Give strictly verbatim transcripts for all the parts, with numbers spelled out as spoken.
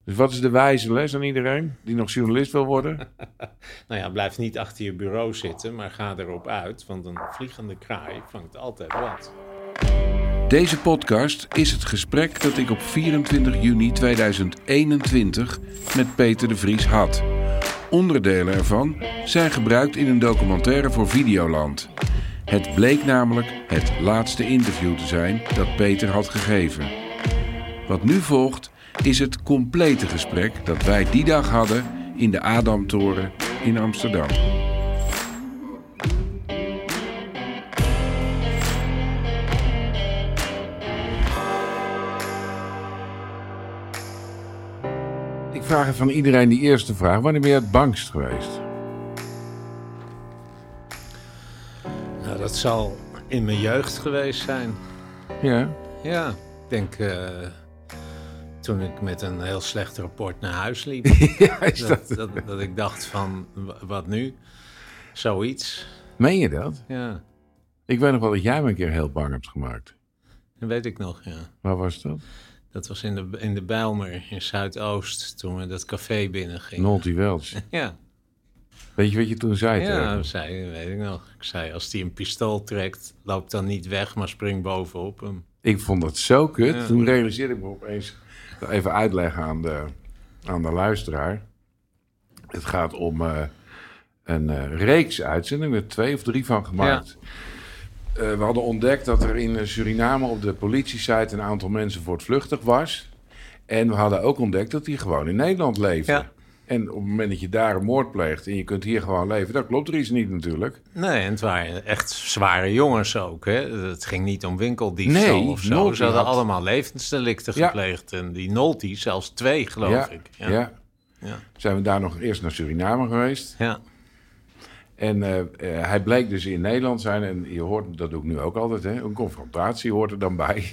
Dus wat is de wijze les aan iedereen die nog journalist wil worden? Nou ja, blijf niet achter je bureau zitten, maar ga erop uit. Want een vliegende kraai vangt altijd wat. Deze podcast is het gesprek dat ik op vierentwintig juni tweeduizend eenentwintig met Peter de Vries had. Onderdelen ervan zijn gebruikt in een documentaire voor Videoland. Het bleek namelijk het laatste interview te zijn dat Peter had gegeven. Wat nu volgt is het complete gesprek dat wij die dag hadden in de Adamtoren in Amsterdam. Ik vraag van iedereen die eerste vraag: wanneer ben je het bangst geweest? Nou, dat zal in mijn jeugd geweest zijn. Ja? Ja, ik denk uh, toen ik met een heel slecht rapport naar huis liep. Ja, is dat... Dat, dat, dat ik dacht van, wat nu? Zoiets. Meen je dat? Ja, Ik weet nog wel dat jij me een keer heel bang hebt gemaakt. dat weet ik nog, ja. Waar was dat? Dat was in de, in de Bijlmer in Zuidoost, toen we dat café binnengingen. Nolty Welch. Ja, Weet je wat je toen zei? ja, tegen? dat zei, weet ik nog. Ik zei, als die een pistool trekt, loop dan niet weg, maar spring bovenop hem. Ik vond dat zo kut. Ja. Toen realiseerde ik me opeens... Ik wil even uitleggen aan de, aan de luisteraar. Het gaat om uh, een uh, reeks uitzendingen, er twee of drie van gemaakt. Ja. Uh, we hadden ontdekt dat er in Suriname op de politiesite een aantal mensen voortvluchtig was. En we hadden ook ontdekt dat die gewoon in Nederland leefden. Ja. En op het moment dat je daar een moord pleegt en je kunt hier gewoon leven, dan klopt er iets niet natuurlijk. Nee, en het waren echt zware jongens ook. Hè? Het ging niet om winkeldiefstal Nee, of zo. Nolty Ze hadden had- allemaal levensdelicten Ja. gepleegd. En die Nolty zelfs twee, geloof ja, ik. ja. Ja. Ja. Zijn we daar nog eerst naar Suriname geweest. Ja. En uh, uh, hij bleek dus in Nederland zijn. En je hoort, dat doe ik nu ook altijd, hè, een confrontatie hoort er dan bij.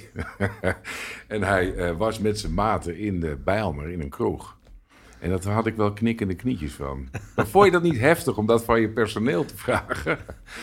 En hij uh, was met zijn maten in de Bijlmer in een kroeg. En dat had ik wel knikkende knietjes van. Maar vond je dat niet heftig om dat van je personeel te vragen?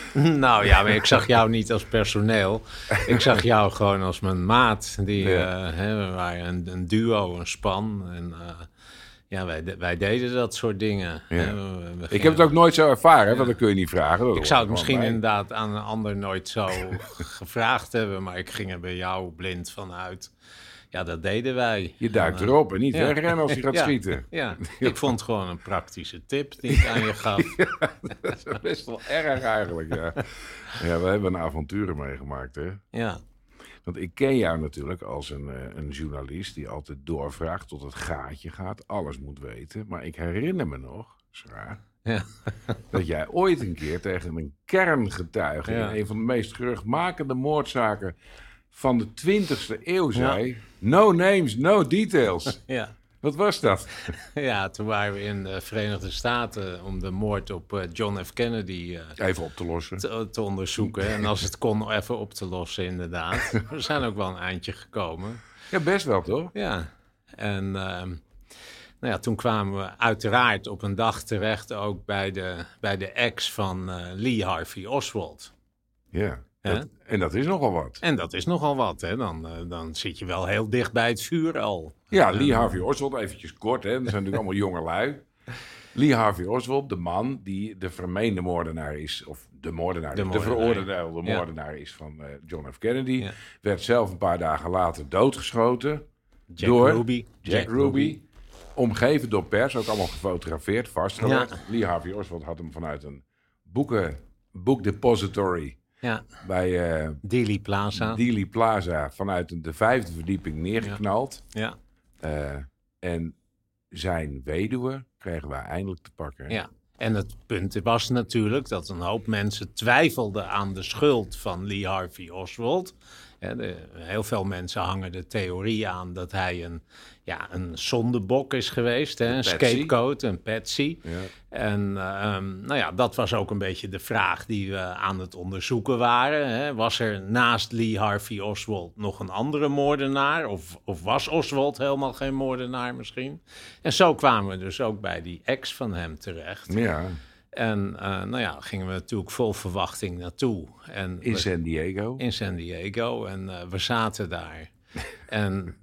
Nou ja, maar ik zag jou niet als personeel. Ik zag jou gewoon als mijn maat. Die, Ja. uh, hè, we waren een, een duo, een span. En uh, ja, wij, de- wij deden dat soort dingen. Ja. Hè. We- we Ik gingen- heb het ook nooit zo ervaren, hè, want dat kun je niet vragen. Dat Ik zou het hoort misschien er gewoon bij. inderdaad aan een ander nooit zo gevraagd hebben. Maar ik ging er bij jou blind vanuit. Ja, dat deden wij. Je duikt En, uh, erop en niet ja. wegrennen als je gaat Ja. schieten. Ja, ik vond het gewoon een praktische tip die ik aan je gaf. Dat is best wel erg eigenlijk, ja. Ja, we hebben een avonturen meegemaakt, hè. Ja, Want ik ken jou natuurlijk als een, uh, een journalist die altijd doorvraagt, tot het gaatje gaat, alles moet weten. Maar ik herinner me nog, Sarah, ja. dat jij ooit een keer tegen een kerngetuige Ja. in een van de meest geruchtmakende moordzaken van de twintigste eeuw zei, no names, no details. ja. Wat was dat? Ja, toen waren we in de Verenigde Staten om de moord op uh, John F. Kennedy uh, Even op te lossen. te, te onderzoeken. En als het kon, even op te lossen, inderdaad. We zijn ook wel een eindje gekomen. Ja, best wel, toch? Ja, en uh, nou ja, toen kwamen we uiteraard op een dag terecht ook bij de, bij de ex van uh, Lee Harvey Oswald. Ja. Hè? Dat, en dat is nogal wat. En dat is nogal wat, hè? Dan, uh, dan zit je wel heel dicht bij het vuur al. Ja, En, Lee Harvey Oswald, eventjes kort, hè. Dat zijn natuurlijk allemaal jonge lui. Lee Harvey Oswald, de man die de vermeende moordenaar is, of de moordenaar, De de, moordenaar. veroordeelde Ja. moordenaar is van uh, John F. Kennedy. Ja. Werd zelf een paar dagen later doodgeschoten. Jack door Ruby. Jack, Ruby. Omgeven door pers, ook allemaal gefotografeerd, vastgelegd. Ja. Lee Harvey Oswald had hem vanuit een boeken, boekdepository Ja, bij uh, Dealey Plaza. Dealey Plaza vanuit de vijfde verdieping neergeknald. Ja, Uh, en zijn weduwe kregen wij eindelijk te pakken. ja. En het punt was natuurlijk dat een hoop mensen twijfelden aan de schuld van Lee Harvey Oswald. Ja, de, heel veel mensen hangen de theorie aan dat hij een, ja, een zondebok is geweest. Hè, een patsy. scapegoat, een patsy. Ja. En uh, um, nou ja, dat was ook een beetje de vraag die we aan het onderzoeken waren. Hè. Was er naast Lee Harvey Oswald nog een andere moordenaar? Of, of was Oswald helemaal geen moordenaar misschien? En zo kwamen we dus ook bij die ex van hem terecht. Ja, En uh, nou ja, gingen we natuurlijk vol verwachting naartoe. En in we- San Diego. in San Diego. En uh, we zaten daar. En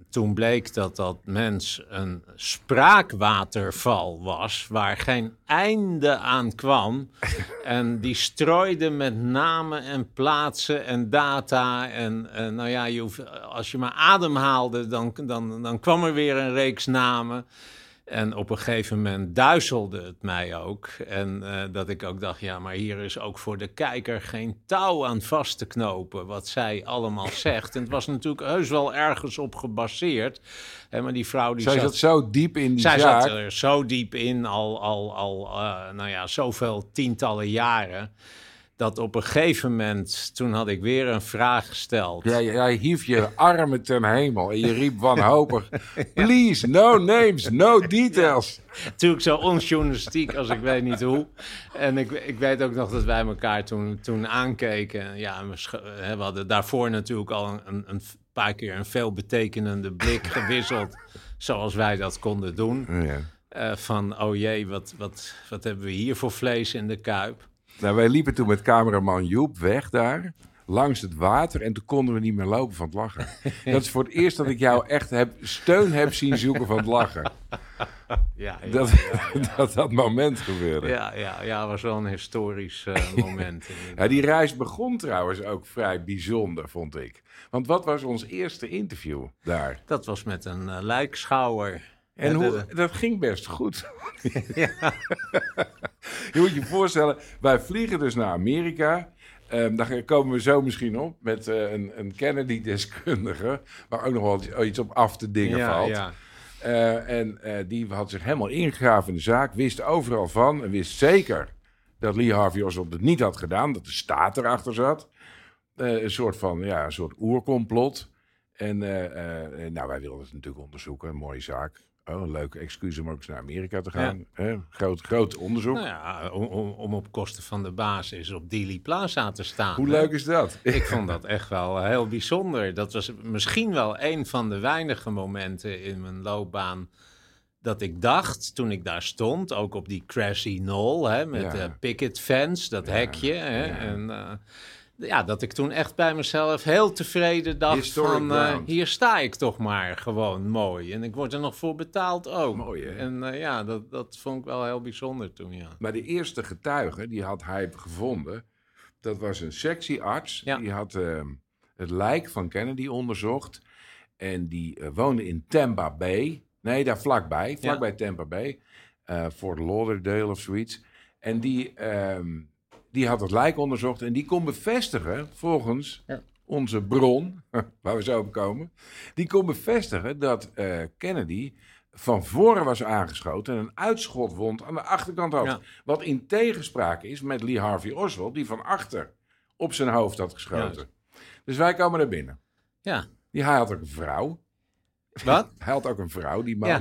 toen bleek dat dat mens een spraakwaterval was, waar geen einde aan kwam. En die strooide met namen en plaatsen en data. En uh, nou ja, je hoeft, als je maar ademhaalde, dan, dan, dan kwam er weer een reeks namen. En op een gegeven moment duizelde het mij ook. En uh, dat ik ook dacht, ja, maar hier is ook voor de kijker geen touw aan vast te knopen, wat zij allemaal zegt. En het was natuurlijk heus wel ergens op gebaseerd. Hè, maar die vrouw die zij zat... zat zo diep in die zij zaak. zat er zo diep in, al, al, al uh, nou ja, zoveel tientallen jaren, dat op een gegeven moment, toen had ik weer een vraag gesteld. Ja, jij hief je armen ten hemel en je riep wanhopig, please, no names, no details. Ja, natuurlijk zo onjournalistiek als ik weet niet hoe. En ik, ik weet ook nog dat wij elkaar toen, toen aankeken. Ja, we, sch- we hadden daarvoor natuurlijk al een, een paar keer een veelbetekenende blik gewisseld, zoals wij dat konden doen. Ja. Uh, van, oh jee, wat, wat, wat hebben we hier voor vlees in de kuip? Nou, wij liepen toen met cameraman Joep weg daar, langs het water. En toen konden we niet meer lopen van het lachen. Dat is voor het eerst dat ik jou echt heb, steun heb zien zoeken van het lachen. Ja, ja, dat, ja, ja. dat dat moment gebeurde. Ja, ja, ja, was wel een historisch uh, moment. Ja, die reis begon trouwens ook vrij bijzonder, vond ik. Want wat was ons eerste interview daar? Dat was met een uh, lijkschouwer. En ja, hoe, dat ging best goed. Ja. Je moet je voorstellen, wij vliegen dus naar Amerika. Um, daar komen we zo misschien op met uh, een, een Kennedy-deskundige, waar ook nog wel iets op af te dingen ja, valt. Ja. Uh, en uh, die had zich helemaal ingegraven in de zaak, wist overal van en wist zeker dat Lee Harvey Oswald het niet had gedaan, dat de staat erachter zat. Uh, een soort van, ja, een soort oercomplot. En uh, uh, nou, wij wilden het natuurlijk onderzoeken, een mooie zaak. Oh, een leuke excuus om ook eens naar Amerika te gaan. Ja. Hè? Groot, groot onderzoek. Nou ja, om, om op kosten van de basis op Dealey Plaza te staan. Hoe hè? leuk is dat? Ik vond dat echt wel heel bijzonder. Dat was misschien wel een van de weinige momenten in mijn loopbaan dat ik dacht, toen ik daar stond, ook op die Grassy Knoll, hè, met de ja. uh, picket fence, dat ja. hekje. Hè, ja. En, uh, ja, dat ik toen echt bij mezelf heel tevreden dacht Historic van, uh, hier sta ik toch maar gewoon mooi. En ik word er nog voor betaald ook. Mooi, hè? En uh, ja, dat, dat vond ik wel heel bijzonder toen, ja. Maar de eerste getuige, die had hij gevonden, dat was een sectiearts. Ja. Die had uh, het lijk van Kennedy onderzocht. En die uh, woonde in Tampa Bay. Nee, daar vlakbij. Vlakbij ja. Tampa Bay. Uh, Fort Lauderdale of zoiets. En die... Uh, Die had het lijk onderzocht en die kon bevestigen, volgens ja. onze bron, waar we zo op komen, die kon bevestigen dat uh, Kennedy van voren was aangeschoten en een uitschotwond aan de achterkant had. Ja. Wat in tegenspraak is met Lee Harvey Oswald, die van achter op zijn hoofd had geschoten. Ja. Dus wij komen er binnen. Ja. Die, hij had ook een vrouw. Wat? Hij had ook een vrouw, die man. Ja.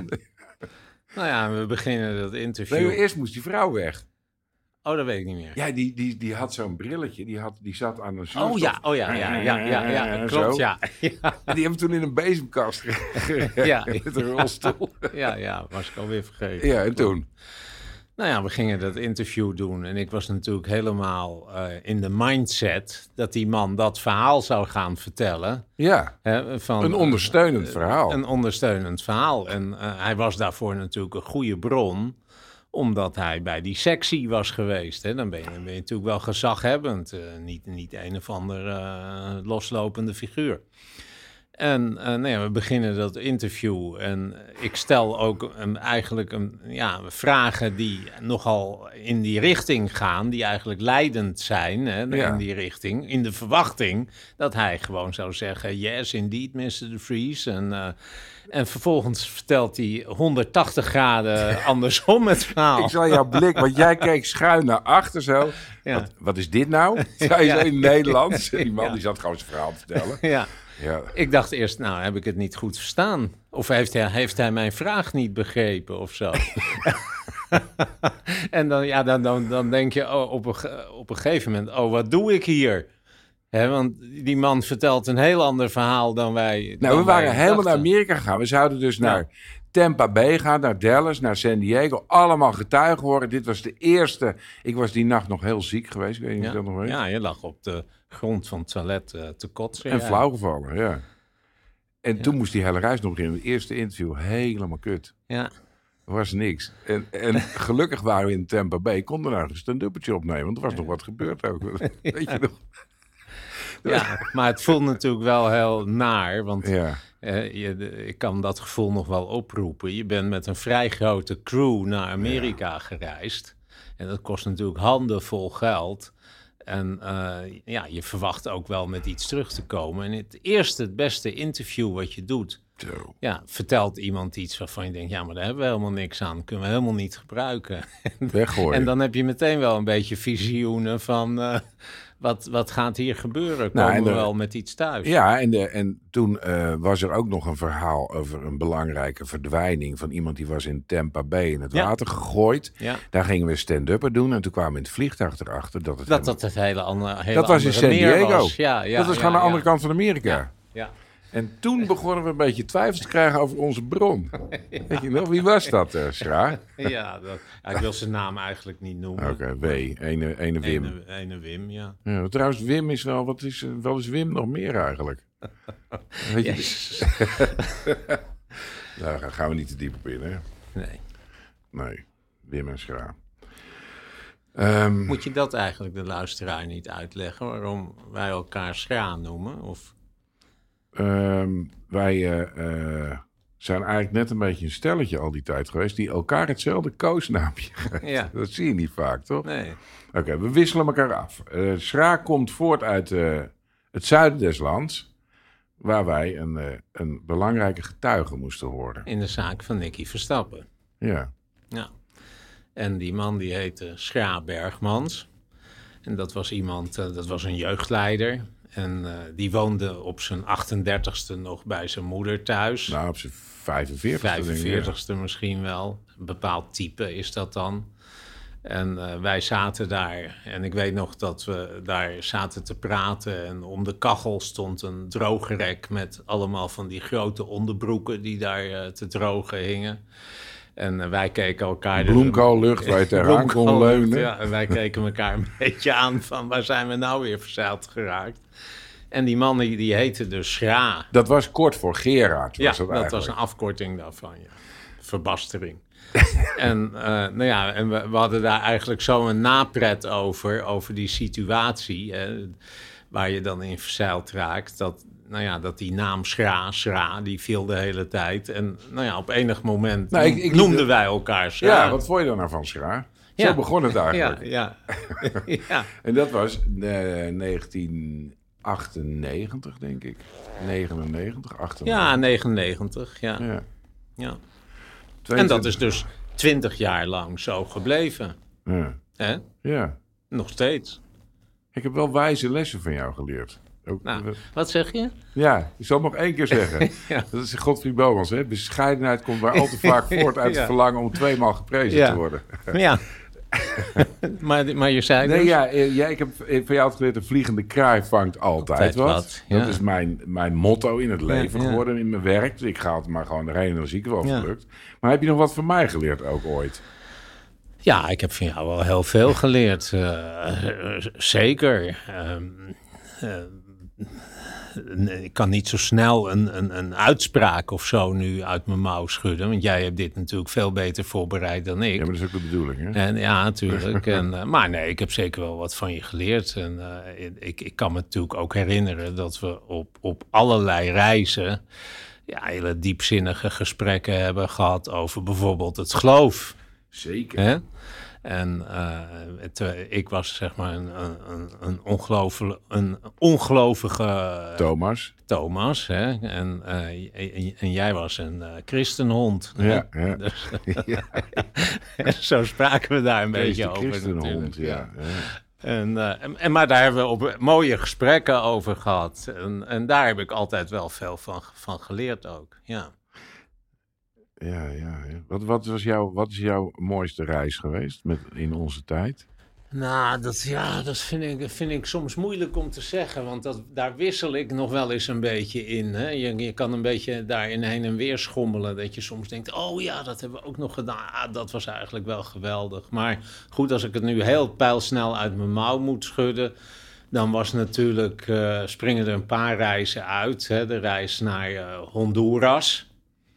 Nou ja, we beginnen dat interview. Nee, eerst moest die vrouw weg. Oh, dat weet ik niet meer. Ja, die, die, die had zo'n brilletje. Die, had, die zat aan een zuurstof. Oh ja, oh ja, ja, ja, ja, ja, ja klopt, ja. ja. En die hebben we toen in een bezemkast gereden. Ja. Met een rolstoel. Ja, ja, was ik alweer vergeten. Ja, en toen? Nou ja, we gingen dat interview doen. En ik was natuurlijk helemaal uh, in de mindset dat die man dat verhaal zou gaan vertellen. Ja, hè, van, een ondersteunend uh, verhaal. Een ondersteunend verhaal. En uh, hij was daarvoor natuurlijk een goede bron, omdat hij bij die sectie was geweest. Hè. Dan ben je, dan ben je natuurlijk wel gezaghebbend. Uh, niet, niet een of andere uh, loslopende figuur. En uh, nou ja, we beginnen dat interview. En ik stel ook een, eigenlijk een, ja, vragen die nogal in die richting gaan. Die eigenlijk leidend zijn, hè, ja. in die richting. In de verwachting dat hij gewoon zou zeggen, yes, indeed, mister De Vries. En... Uh, En vervolgens vertelt hij honderdtachtig graden andersom het verhaal. Ik zag jouw blik, want jij keek schuin naar achter zo. Ja. Wat, wat is dit nou? Zei je ja. in Nederlands. Die man ja. die zat gewoon zijn verhaal te vertellen. Ja. Ja. Ik dacht eerst, nou, heb ik het niet goed verstaan? Of heeft hij, heeft hij mijn vraag niet begrepen of zo? En dan, ja, dan, dan, dan denk je oh, op, een, op een gegeven moment, oh, wat doe ik hier? He, want die man vertelt een heel ander verhaal dan wij. Nou, dan we waren wij helemaal dachten. naar Amerika gegaan. We zouden dus ja. naar Tampa Bay gaan, naar Dallas, naar San Diego. Allemaal getuigen horen. Dit was de eerste. Ik was die nacht nog heel ziek geweest. Ik weet niet ja. of je dat nog weet. Ja, je lag op de grond van het toilet uh, te kotsen. En ja. flauw gevallen, ja. En ja. toen moest die hele reis nog beginnen. Het eerste interview, helemaal kut. Ja. Er was niks. En, en gelukkig waren we in Tampa Bay. Konden daar een stand-uppertje opnemen. Want er was nog wat gebeurd ook. Ja. Weet je nog? Ja, maar het voelt natuurlijk wel heel naar. Want Ja. uh, je, de, ik kan dat gevoel nog wel oproepen. Je bent met een vrij grote crew naar Amerika ja. gereisd. En dat kost natuurlijk handenvol geld. En uh, ja, je verwacht ook wel met iets terug te komen. En het eerste, het beste interview wat je doet... Zo. Ja, vertelt iemand iets waarvan je denkt... ja, maar daar hebben we helemaal niks aan. Dat kunnen we helemaal niet gebruiken. Weggooien. En dan heb je meteen wel een beetje visioenen van... Uh, wat, wat gaat hier gebeuren? Komen nou, de, we wel met iets thuis? Ja, en, de, en toen uh, was er ook nog een verhaal over een belangrijke verdwijning... van iemand die was in Tampa Bay in het ja. water gegooid. Ja. Daar gingen we stand-upper doen. En toen kwamen we in het vliegtuig erachter dat het... Dat dat het hele, andere, hele dat was in San Diego. Was. Ja, ja, dat was ja, gewoon ja, de andere ja. kant van Amerika. Ja, ja. En toen begonnen we een beetje twijfels te krijgen over onze bron. Ja. Weet je nog, wie was dat, uh, Schra? Ja, dat, ja, ik wil zijn naam eigenlijk niet noemen. Oké, okay, W, ene, ene Wim. Ene, ene Wim, ja. ja. Trouwens, Wim is wel, wat is, wel is Wim nog meer eigenlijk? Weet je? Yes. Nou, daar gaan we niet te diep op in, hè? Nee. Nee, Wim en Schra. Um, Moet je dat eigenlijk de luisteraar niet uitleggen, waarom wij elkaar Schra noemen? Of... Um, wij uh, uh, zijn eigenlijk net een beetje een stelletje al die tijd geweest... die elkaar hetzelfde koosnaampje geeft. Ja. Dat zie je niet vaak, toch? Nee. Oké, okay, we wisselen elkaar af. Uh, Schra komt voort uit uh, het zuiden des lands... waar wij een, uh, een belangrijke getuige moesten horen. In de zaak van Nicky Verstappen. Ja. Ja. En die man die heette Schra Bergmans. En dat was iemand, uh, dat was een jeugdleider... En uh, die woonde op zijn achtendertigste nog bij zijn moeder thuis. Nou, op zijn vijfenveertigste. vijfenveertigste misschien wel. Een bepaald type is dat dan. En uh, wij zaten daar. En ik weet nog dat we daar zaten te praten. En om de kachel stond een drogerek met allemaal van die grote onderbroeken die daar uh, te drogen hingen. En uh, wij keken elkaar... Bloemkoollucht waar je tegenaan kon leunen. Ja, en wij keken elkaar een beetje aan van waar zijn we nou weer verzeild geraakt. En die man die, die heette dus Schra. Dat was kort voor Gerard. Was ja, dat, dat eigenlijk. was een afkorting daarvan, ja. Verbastering. en uh, nou ja, en we, we hadden daar eigenlijk zo een napret over, over die situatie, hè, waar je dan in verzeild raakt, dat... Nou ja, dat die naam Schra, Schra, die viel de hele tijd. En nou ja, op enig moment nou, ik, ik, noemden wij elkaar Schra. Ja, wat vond je dan nou van Schra? Zo ja. begon het eigenlijk. Ja, ja. ja. En dat was uh, negentien achtennegentig, denk ik. negenennegentig, achtennegentig. Ja, negenennegentig, ja. ja. ja. tweeëntwintig En dat is dus twintig jaar lang zo gebleven. Ja. Hè? Ja. Nog steeds. Ik heb wel wijze lessen van jou geleerd. Ook, nou, uh, wat zeg je? Ja, ik zal het nog één keer zeggen. ja. Dat is Godfried Bomans. Hè? Bescheidenheid komt maar al te vaak voort uit ja. het verlangen om tweemaal geprezen ja. te worden. ja. maar, maar je zei nee, dus... ja, ja, ik heb van jou geleerd, een vliegende kraai vangt altijd, altijd wat. wat ja. Dat is mijn, mijn motto in het leven ja, ja. geworden, in mijn werk. Dus ik ga het maar gewoon erheen en dan zie ik wel of het ja. lukt. Maar heb je nog wat van mij geleerd ook ooit? Ja, ik heb van jou wel heel veel geleerd. Uh, uh, zeker. Um, uh, ik kan niet zo snel een, een, een uitspraak of zo nu uit mijn mouw schudden. Want jij hebt dit natuurlijk veel beter voorbereid dan ik. Ja, maar dat is ook de bedoeling, hè? En, ja, natuurlijk. en, uh, maar nee, ik heb zeker wel wat van je geleerd. En uh, ik, ik kan me natuurlijk ook herinneren dat we op, op allerlei reizen... Ja, hele diepzinnige gesprekken hebben gehad over bijvoorbeeld het geloof. Zeker. Hè? En uh, het, uh, ik was zeg maar een, een, een, ongelovige, een ongelovige Thomas. Thomas, hè? En, uh, en, en jij was een uh, christenhond. Ja, ja. Dus, ja. Zo spraken we daar een Christen, beetje over. Christenhond, ja. ja. En, uh, en, en, maar daar hebben we op mooie gesprekken over gehad. En, en daar heb ik altijd wel veel van, van geleerd ook, ja. Ja, ja, ja. Wat, wat, was jouw, wat is jouw mooiste reis geweest met, in onze tijd? Nou, dat, ja, dat vind ik, vind ik soms moeilijk om te zeggen. Want dat, daar wissel ik nog wel eens een beetje in. Hè? Je, je kan een beetje daarin heen en weer schommelen. Dat je soms denkt, oh ja, dat hebben we ook nog gedaan. Ah, dat was eigenlijk wel geweldig. Maar goed, als ik het nu heel pijlsnel uit mijn mouw moet schudden... Dan was natuurlijk, uh, springen er een paar reizen uit. Hè? De reis naar uh, Honduras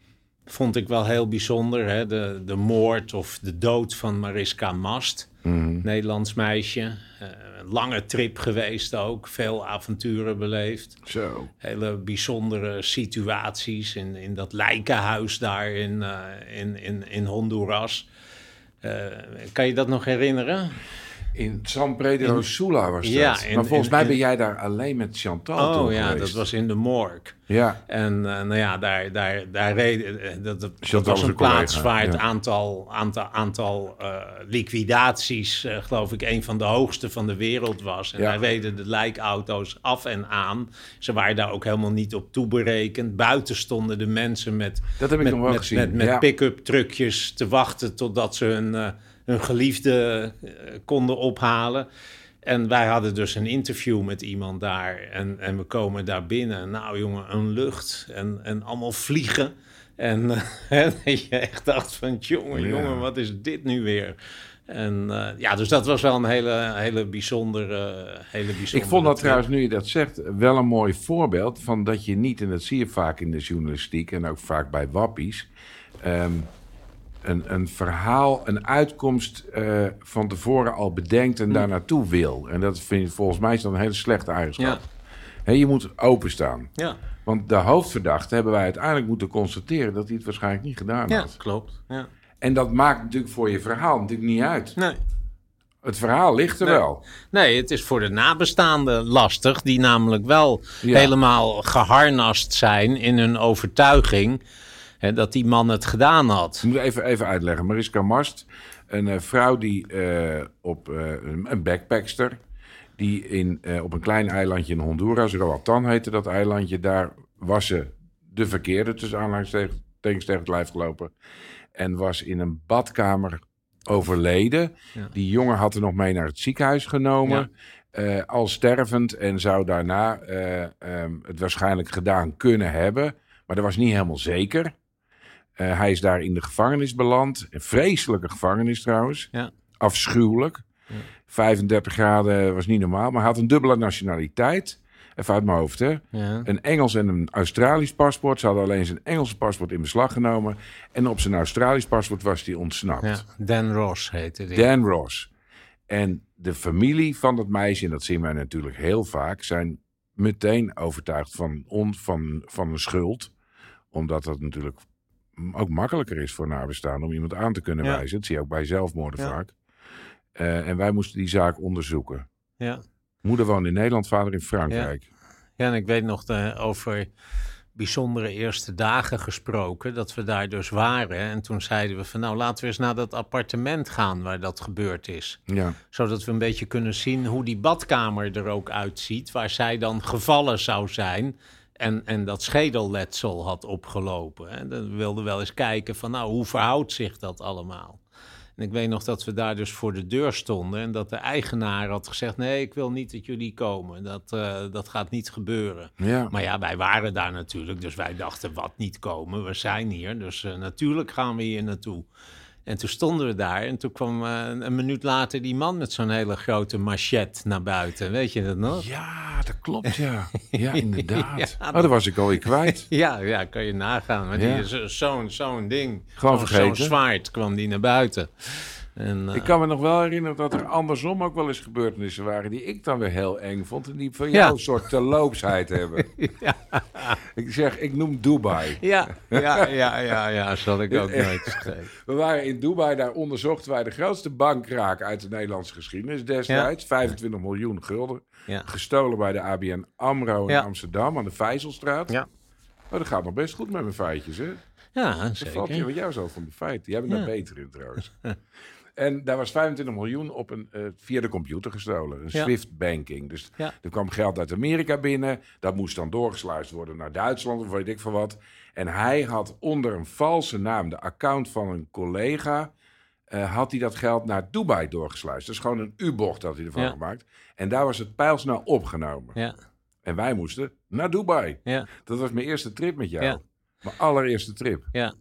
vond ik wel heel bijzonder. Hè? De, de moord of de dood van Mariska Mast, mm-hmm. Nederlands meisje. Uh, een lange trip geweest ook, veel avonturen beleefd. Zo. Hele bijzondere situaties in, in dat lijkenhuis daar in, uh, in, in, in Honduras. Uh, kan je dat nog herinneren? In San Pedro Sula was dat. Ja, in, maar volgens in, mij in, ben jij daar alleen met Chantal oh, toe ja, geweest. dat was in de morgue. Ja. En uh, nou ja, daar, daar, daar reden... Dat, dat, dat was een plaats collega. waar het ja. aantal, aantal, aantal uh, liquidaties, uh, geloof ik, een van de hoogste van de wereld was. En ja. daar reden de lijkauto's af en aan. Ze waren daar ook helemaal niet op toeberekend. Buiten stonden de mensen met, dat heb ik met, nog wel met, gezien. met, met ja. pick-up truckjes te wachten totdat ze hun... Uh, hun geliefde uh, konden ophalen. En wij hadden dus een interview met iemand daar. En, en we komen daar binnen. Nou jongen, een lucht. En, en allemaal vliegen. En uh, je echt dacht van... jongen, ja. jongen, wat is dit nu weer? En uh, ja, dus dat was wel een hele, hele bijzondere... hele bijzondere Ik vond dat trip. trouwens, nu je dat zegt... wel een mooi voorbeeld van dat je niet... en dat zie je vaak in de journalistiek... en ook vaak bij wappies... Um, Een, een verhaal, een uitkomst uh, van tevoren al bedenkt en hm. daar naartoe wil. En dat vind ik volgens mij is dan een hele slechte eigenschap. Ja. He, je moet openstaan. Ja. Want de hoofdverdachte hebben wij uiteindelijk moeten constateren dat hij het waarschijnlijk niet gedaan ja, had. Klopt. Ja. En dat maakt natuurlijk voor je verhaal natuurlijk niet uit. Nee. Het verhaal ligt er nee. wel. Nee, het is voor de nabestaanden lastig, die namelijk wel ja. helemaal geharnast zijn in hun overtuiging... He, dat die man het gedaan had. Ik moet even, even uitleggen. Mariska Mast, een uh, vrouw die uh, op uh, een backpackster... die in, uh, op een klein eilandje in Honduras, Roatan heette dat eilandje... daar was ze de verkeerde, tussen aanhalingstekens tegen het lijf gelopen... en was in een badkamer overleden. Ja. Die jongen had er nog mee naar het ziekenhuis genomen... Ja. Uh, al stervend en zou daarna uh, um, het waarschijnlijk gedaan kunnen hebben... maar dat was niet helemaal zeker... Uh, hij is daar in de gevangenis beland. Een vreselijke gevangenis trouwens. Ja. Afschuwelijk. Ja. vijfendertig graden was niet normaal. Maar hij had een dubbele nationaliteit. Even uit mijn hoofd, hè. Ja. Een Engels en een Australisch paspoort. Ze hadden alleen zijn Engelse paspoort in beslag genomen. En op zijn Australisch paspoort was hij ontsnapt. Ja. Dan Ross heette die. Dan Ross. En de familie van dat meisje, en dat zien wij natuurlijk heel vaak... zijn meteen overtuigd van, on, van, van een schuld. Omdat dat natuurlijk... ook makkelijker is voor nabestaanden om iemand aan te kunnen ja. wijzen. Dat zie je ook bij zelfmoorden ja. vaak. Uh, en wij moesten die zaak onderzoeken. Ja. Moeder woonde in Nederland, vader in Frankrijk. Ja, ja en ik weet nog de, over bijzondere eerste dagen gesproken... dat we daar dus waren. En toen zeiden we van nou, laten we eens naar dat appartement gaan... waar dat gebeurd is. Ja. Zodat we een beetje kunnen zien hoe die badkamer er ook uitziet... waar zij dan gevallen zou zijn... En, en dat schedelletsel had opgelopen. Hè. Dan wilden we wel eens kijken van, nou, hoe verhoudt zich dat allemaal? En ik weet nog dat we daar dus voor de deur stonden... en dat de eigenaar had gezegd... nee, ik wil niet dat jullie komen. Dat, uh, dat gaat niet gebeuren. Ja. Maar ja, wij waren daar natuurlijk. Dus wij dachten, wat niet komen? We zijn hier. Dus uh, natuurlijk gaan we hier naartoe. En toen stonden we daar en toen kwam uh, een minuut later die man met zo'n hele grote machette naar buiten. Weet je dat nog? Ja, dat klopt, ja. Ja, inderdaad. ja, dat... Oh, dat was ik alweer kwijt. ja, ja, kan je nagaan. Maar ja. die is zo'n zo'n ding. Gewoon zo, vergeten. Zo'n zwaard kwam die naar buiten. En, uh... Ik kan me nog wel herinneren dat er andersom ook wel eens gebeurtenissen waren... die ik dan weer heel eng vond en die van ja. jou een soort terloopsheid hebben. ja. Ik zeg, ik noem Dubai. Ja, ja, ja, ja, ja, zal ik ook nooit vergeten. We waren in Dubai, daar onderzochten wij de grootste bankraak uit de Nederlandse geschiedenis destijds. Ja. vijfentwintig miljoen gulden. Ja. Gestolen bij de A B N AMRO in ja. Amsterdam aan de Vijzelstraat. Ja. Oh, dat gaat nog best goed met mijn feitjes, hè? Ja, zeker. Valt je, wat jou zo van de feiten. Jij bent ja. daar beter in trouwens. En daar was vijfentwintig miljoen op een, uh, via de computer gestolen. Een ja. Swift banking. Dus ja. er kwam geld uit Amerika binnen. Dat moest dan doorgesluist worden naar Duitsland of weet ik veel wat. En hij had onder een valse naam, de account van een collega... Uh, had hij dat geld naar Dubai doorgesluist. Dat is gewoon een U-bocht dat hij ervan ja. gemaakt. En daar was het pijlsnel opgenomen. Ja. En wij moesten naar Dubai. Ja. Dat was mijn eerste trip met jou. Ja. Mijn allereerste trip. Ja,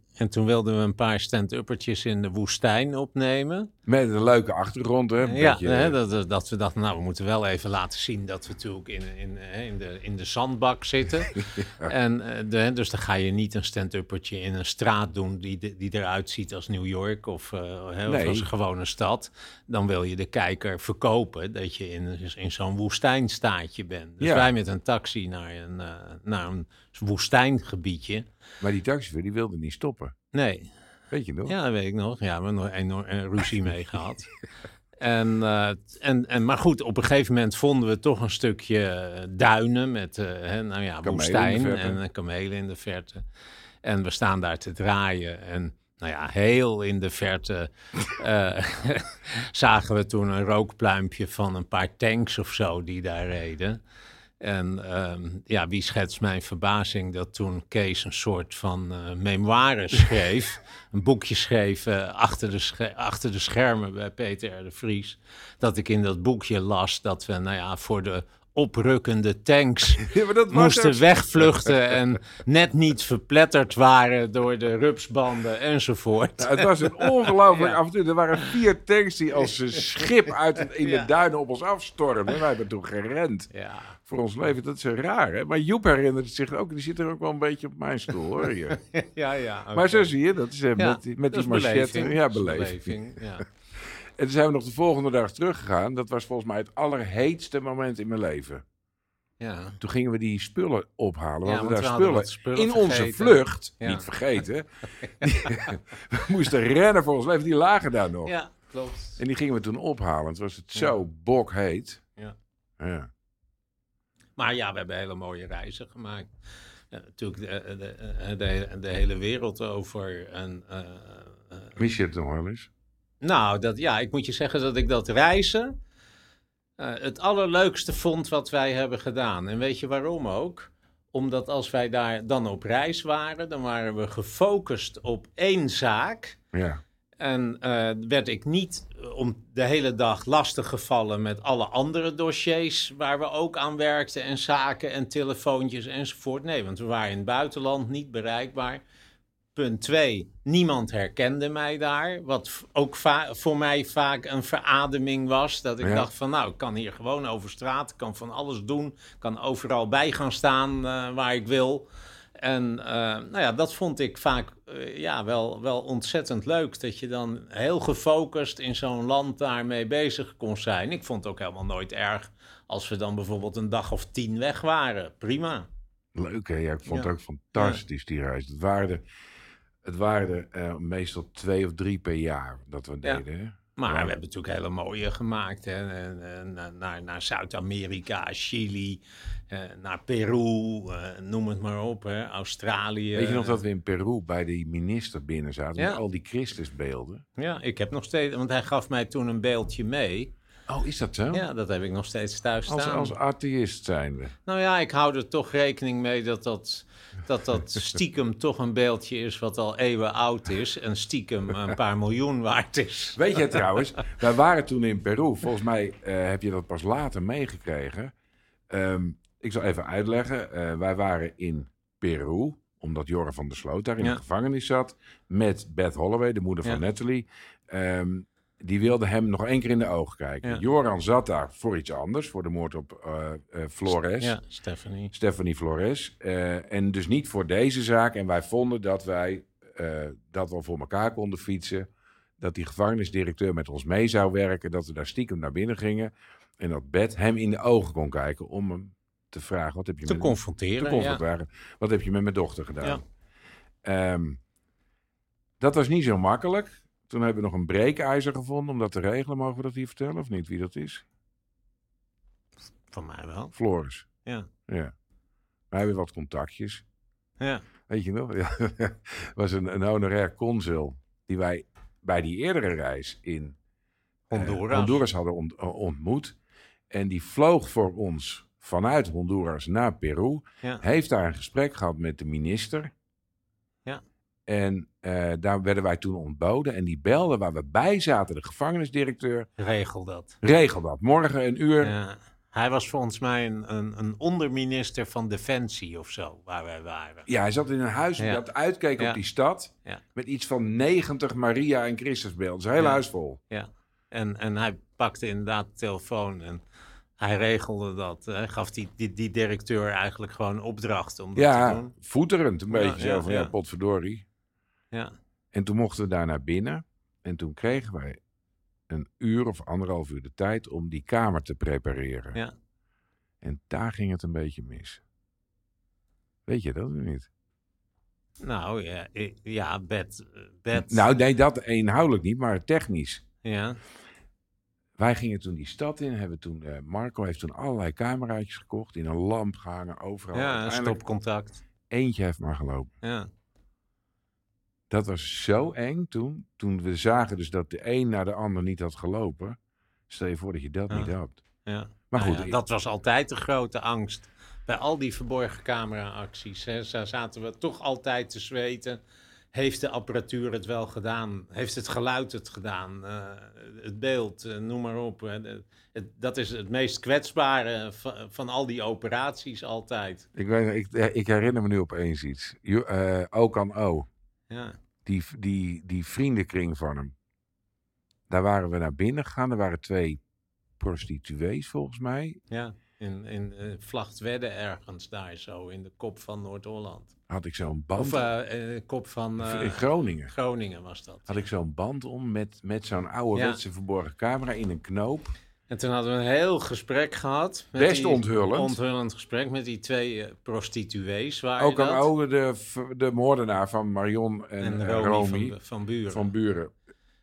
En toen wilden we een paar stand-uppertjes in de woestijn opnemen. Met een leuke achtergrond, hè? Ja, beetje, hè, dat, dat we dachten, nou, we moeten wel even laten zien dat we natuurlijk in, in, in, de, in de zandbak zitten. ja. En de, dus dan ga je niet een stand-uppertje in een straat doen die, die eruit ziet als New York of, uh, hè, nee. of als een gewone stad. Dan wil je de kijker verkopen dat je in, in zo'n woestijnstaatje bent. Dus ja. wij met een taxi naar een, uh, naar een woestijngebiedje. Maar die taxichauffeur die wilde niet stoppen. Nee. Weet je nog? Ja, dat weet ik nog. Ja, we hebben nog een enorm een ruzie mee gehad. En, uh, en, en, maar goed, op een gegeven moment vonden we toch een stukje duinen met uh, hè, nou ja, woestijn en uh, kamelen in de verte. En we staan daar te draaien en nou ja, heel in de verte uh, zagen we toen een rookpluimpje van een paar tanks of zo die daar reden. En um, ja, wie schetst mijn verbazing dat toen Kees een soort van uh, memoire schreef, een boekje schreef uh, achter, de scher- achter de schermen bij Peter R. de Vries, dat ik in dat boekje las dat we, nou ja, voor de oprukkende tanks ja, dat moesten wegvluchten en net niet verpletterd waren door de rupsbanden enzovoort. Nou, het was een ongelooflijk ja. avontuur. Er waren vier tanks die als een schip uit het, in de ja. duinen op ons afstormden. Wij hebben toen gerend. Ja. Voor ons leven, dat is raar, hè? Maar Joep herinnert zich ook, die zit er ook wel een beetje op mijn stoel, hoor je. ja, ja. Okay. Maar zo zie je, dat is uh, ja, met die, met die machette. Ja, beleving. Ja. En toen zijn we nog de volgende dag teruggegaan. Dat was volgens mij het allerheetste moment in mijn leven. Ja. Toen gingen we die spullen ophalen. We ja, hadden daar we spullen, spullen in vergeten. Onze vlucht, ja. niet vergeten. Die, we moesten rennen voor ons leven, die lagen daar nog. Ja, klopt. En die gingen we toen ophalen. Toen was het zo ja. bokheet. Ja. ja. Maar ja, we hebben hele mooie reizen gemaakt. Ja, natuurlijk de, de, de, de hele wereld over. En, uh, uh, Mis je het nog wel eens? Nou, dat, ja, ik moet je zeggen dat ik dat reizen uh, het allerleukste vond wat wij hebben gedaan. En weet je waarom ook? Omdat als wij daar dan op reis waren, dan waren we gefocust op één zaak. Ja. En uh, werd ik niet om de hele dag lastiggevallen met alle andere dossiers waar we ook aan werkten en zaken en telefoontjes enzovoort. Nee, want we waren in het buitenland niet bereikbaar. Punt twee, niemand herkende mij daar. Wat ook va- voor mij vaak een verademing was. Dat ik ja. dacht van nou, ik kan hier gewoon over straat. Ik kan van alles doen. Ik kan overal bij gaan staan uh, waar ik wil. En uh, nou ja, dat vond ik vaak uh, ja, wel, wel ontzettend leuk. Dat je dan heel gefocust in zo'n land daarmee bezig kon zijn. Ik vond het ook helemaal nooit erg als we dan bijvoorbeeld een dag of tien weg waren. Prima. Leuk hè? Ja, ik vond ja. het ook fantastisch die reis. Het waren er, het waren er uh, meestal twee of drie per jaar dat we ja. deden. Hè? Maar ja. we hebben natuurlijk hele mooie gemaakt. Hè? En, en, naar, naar Zuid-Amerika, Chili, eh, naar Peru, eh, noem het maar op. Hè? Australië. Weet je nog dat we in Peru bij die minister binnen zaten? Ja. Met al die Christusbeelden. Ja, ik heb nog steeds... Want hij gaf mij toen een beeldje mee. Oh, is dat zo? Ja, dat heb ik nog steeds thuis staan. Als, als atheïst zijn we. Nou ja, ik hou er toch rekening mee dat dat... dat dat stiekem toch een beeldje is wat al eeuwen oud is en stiekem een paar miljoen waard is. Weet je trouwens, wij waren toen in Peru. Volgens mij uh, heb je dat pas later meegekregen. Um, ik zal even uitleggen. Uh, wij waren in Peru, omdat Jorre van der Sloot daar in ja. de gevangenis zat, met Beth Holloway, de moeder van ja. Natalie. Um, Die wilde hem nog één keer in de ogen kijken. Ja. Joran zat daar voor iets anders, voor de moord op uh, uh, Flores. Ja, Stephanie. Stephanie Flores. Uh, en dus niet voor deze zaak. En wij vonden dat wij uh, dat wel voor elkaar konden fietsen. Dat die gevangenisdirecteur met ons mee zou werken. Dat we daar stiekem naar binnen gingen. En dat Beth hem in de ogen kon kijken om hem te vragen. Wat heb je te met confronteren. Te confronteren. Ja. Wat heb je met mijn dochter gedaan? Ja. Um, dat was niet zo makkelijk. Toen hebben we nog een breekijzer gevonden om dat te regelen. Mogen we dat hier vertellen of niet, wie dat is? Van mij wel. Floris. Ja. Ja. Wij hebben wat contactjes. Ja. Weet je nog? Ja. was een, een honorair consul die wij bij die eerdere reis in Honduras, uh, Honduras hadden ont, uh, ontmoet. En die vloog voor ons vanuit Honduras naar Peru. Ja. Heeft daar een gesprek gehad met de minister. Ja. En uh, daar werden wij toen ontboden. En die belde waar we bij zaten, de gevangenisdirecteur. Regel dat. Regel dat. Morgen een uur. Ja. Hij was volgens mij een, een, een onderminister van Defensie of zo, waar wij waren. Ja, hij zat in een huis Ja. dat uitkeek Ja. op die stad. Ja. Met iets van negentig Maria en Christusbeelden. Zijn hele Ja. huis vol. Ja, en, en hij pakte inderdaad de telefoon en hij regelde dat. Hij gaf die, die, die directeur eigenlijk gewoon opdracht om dat te Ja, doen. voeterend een Ja, beetje ja, zo van ja, ja. potverdorie. Ja, En toen mochten we daar naar binnen. En toen kregen wij een uur of anderhalf uur de tijd om die kamer te prepareren. ja. En daar ging het een beetje mis. Weet je dat of niet? Nou ja, ik- ja bed, bed. Nou, nee, dat inhoudelijk niet, maar technisch. Ja, Wij gingen toen die stad in. Hebben toen, eh, Marco heeft toen allerlei cameraatjes gekocht. In een lamp gehangen, overal. ja, Uiteindelijk stopcontact. eentje heeft maar gelopen. Ja, Dat was zo eng toen. Toen we zagen dus dat de een naar de ander niet had gelopen. Stel je voor dat je dat Ja. niet had. ja. Maar Nou goed, ja, dat was altijd de grote angst. Bij al die verborgen camera-acties. Hè, zo zaten we toch altijd te zweten. Heeft de apparatuur het wel gedaan? Heeft het geluid het gedaan? Uh, het beeld, uh, noem maar op. Hè. De, het, dat is het meest kwetsbare van, van al die operaties altijd. Ik, weet, ik, ik herinner me nu opeens iets. Jo- eh, O kan O. Ja, Die, die, die vriendenkring van hem. Daar waren we naar binnen gegaan. Er waren twee prostituees volgens mij. ja. In, in uh, Vlachtwedde ergens daar zo, in de kop van Noord-Holland. Had ik zo'n band. Of uh, de kop van uh, in Groningen. Groningen was dat. Had ik zo'n band om met, met zo'n ouderwetse Ja. verborgen camera in een knoop. En toen hadden we een heel gesprek gehad. Met Best die, onthullend. Onthullend gesprek met die twee uh, prostituees. Waren Ook dat. aan oude de, de moordenaar van Marion en, En en Romy, Romy van, van Buren. van Buren.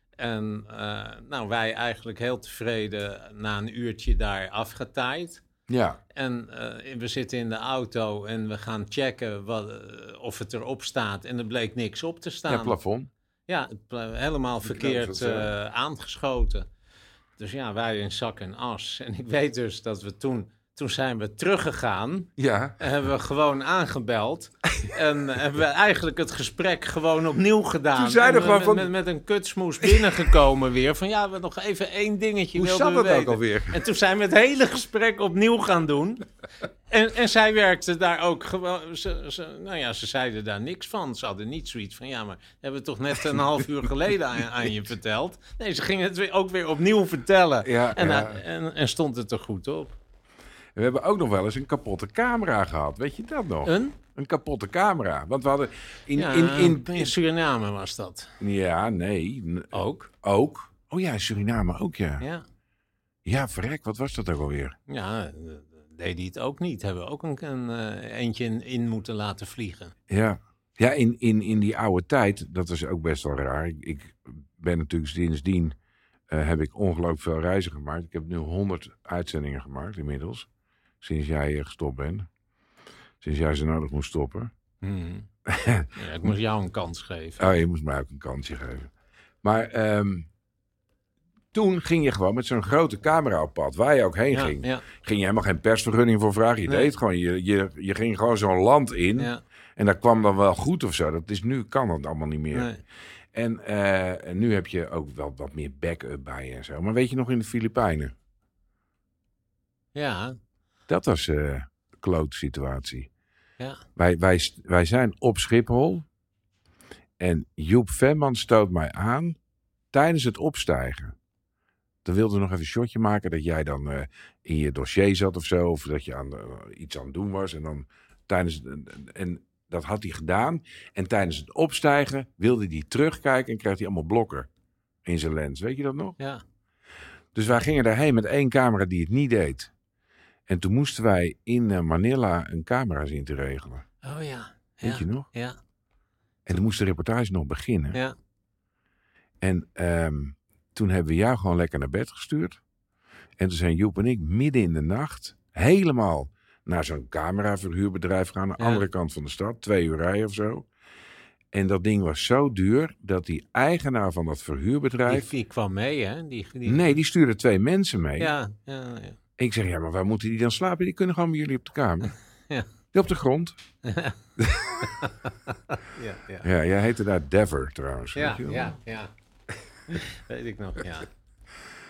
En uh, nou, wij eigenlijk heel tevreden na een uurtje daar afgetaaid. Ja, En uh, we zitten in de auto en we gaan checken wat, uh, of het erop staat. En er bleek niks op te staan. ja, plafond. Ja, het ble- helemaal De verkeerd knoop zat, uh, aangeschoten. Dus ja, wij in zak en as. En ik weet dus dat we toen, toen zijn we teruggegaan. Ja, En hebben we gewoon aangebeld. En hebben we eigenlijk het gesprek gewoon opnieuw gedaan. Toen zei En er we gewoon met, van- met, met een kutsmoes binnengekomen weer. Van ja, we nog even één dingetje hoe wilden zat we dat ook weten. alweer? En toen zijn we het hele gesprek opnieuw gaan doen. En, en zij werkte daar ook gewoon... Ze, ze, nou ja, ze zeiden daar niks van. Ze hadden niet zoiets van... Ja, maar hebben we toch net een half uur geleden aan, aan je verteld? Nee, ze gingen het weer, ook weer opnieuw vertellen. Ja, en, ja. en, en stond het er goed op. We hebben ook nog wel eens een kapotte camera gehad. Weet je dat nog? Een? Een kapotte camera. Want we hadden in... Ja, in, in, in Suriname was dat. ja, nee. n- Ook. Ook. Oh ja, Suriname ook, ja. Ja. Ja, verrek. Wat was dat ook alweer? Ja, eh, deed hij het ook niet. Hebben we ook een, een eh, eentje in, in moeten laten vliegen. Ja. Ja, in, in, in die oude tijd, dat is ook best wel raar. Ik, ik ben natuurlijk sindsdien, uh, heb ik ongelooflijk veel reizen gemaakt. Ik heb nu honderd uitzendingen gemaakt inmiddels. Sinds jij uh, gestopt bent. Sinds jij ze nodig moest stoppen. Hmm. Ja, ik moest jou een kans geven. Oh, je moest mij ook een kansje geven. Maar um, toen ging je gewoon met zo'n grote camera op pad, waar je ook heen Ja, ging. ja, Ging je helemaal geen persvergunning voor vragen. Je Nee. deed gewoon, je, je, je ging gewoon zo'n land in. ja. En dat kwam dan wel goed of zo. Dat is, nu kan dat allemaal niet meer. Nee. En, uh, en nu heb je ook wel wat meer backup bij je en zo. Maar weet je nog in de Filipijnen? Ja, Dat was uh, een klote situatie. ja. Wij, wij, wij zijn op Schiphol. En Joep Venman stoot mij aan tijdens het opstijgen. Dan wilde we nog even een shotje maken dat jij dan uh, in je dossier zat of zo. Of dat je aan, uh, iets aan het doen was. En dan tijdens... En dat had hij gedaan. En tijdens het opstijgen wilde hij terugkijken en kreeg hij allemaal blokken in zijn lens. Weet je dat nog? Ja. Dus wij gingen daarheen met één camera die het niet deed. En toen moesten wij in uh, Manila een camera zien te regelen. Oh ja. Weet ja. je nog? Ja. En toen moest de reportage nog beginnen. Ja. En um, toen hebben we jou gewoon lekker naar bed gestuurd. En toen zijn Joep en ik midden in de nacht helemaal naar zo'n cameraverhuurbedrijf gaan. Aan de Ja. andere kant van de stad. Twee uur rijden of zo. En dat ding was zo duur dat die eigenaar van dat verhuurbedrijf... Die, die kwam mee, hè? Die, die... Nee, die stuurde twee mensen mee. Ja, ja, ja. Ik zeg, ja, maar waar moeten die dan slapen? Die kunnen gewoon bij jullie op de kamer. Ja. Die op de grond. ja, ja. Ja, jij heette daar Dever trouwens. Ja, weet je wel? ja, ja. Weet ik nog, ja.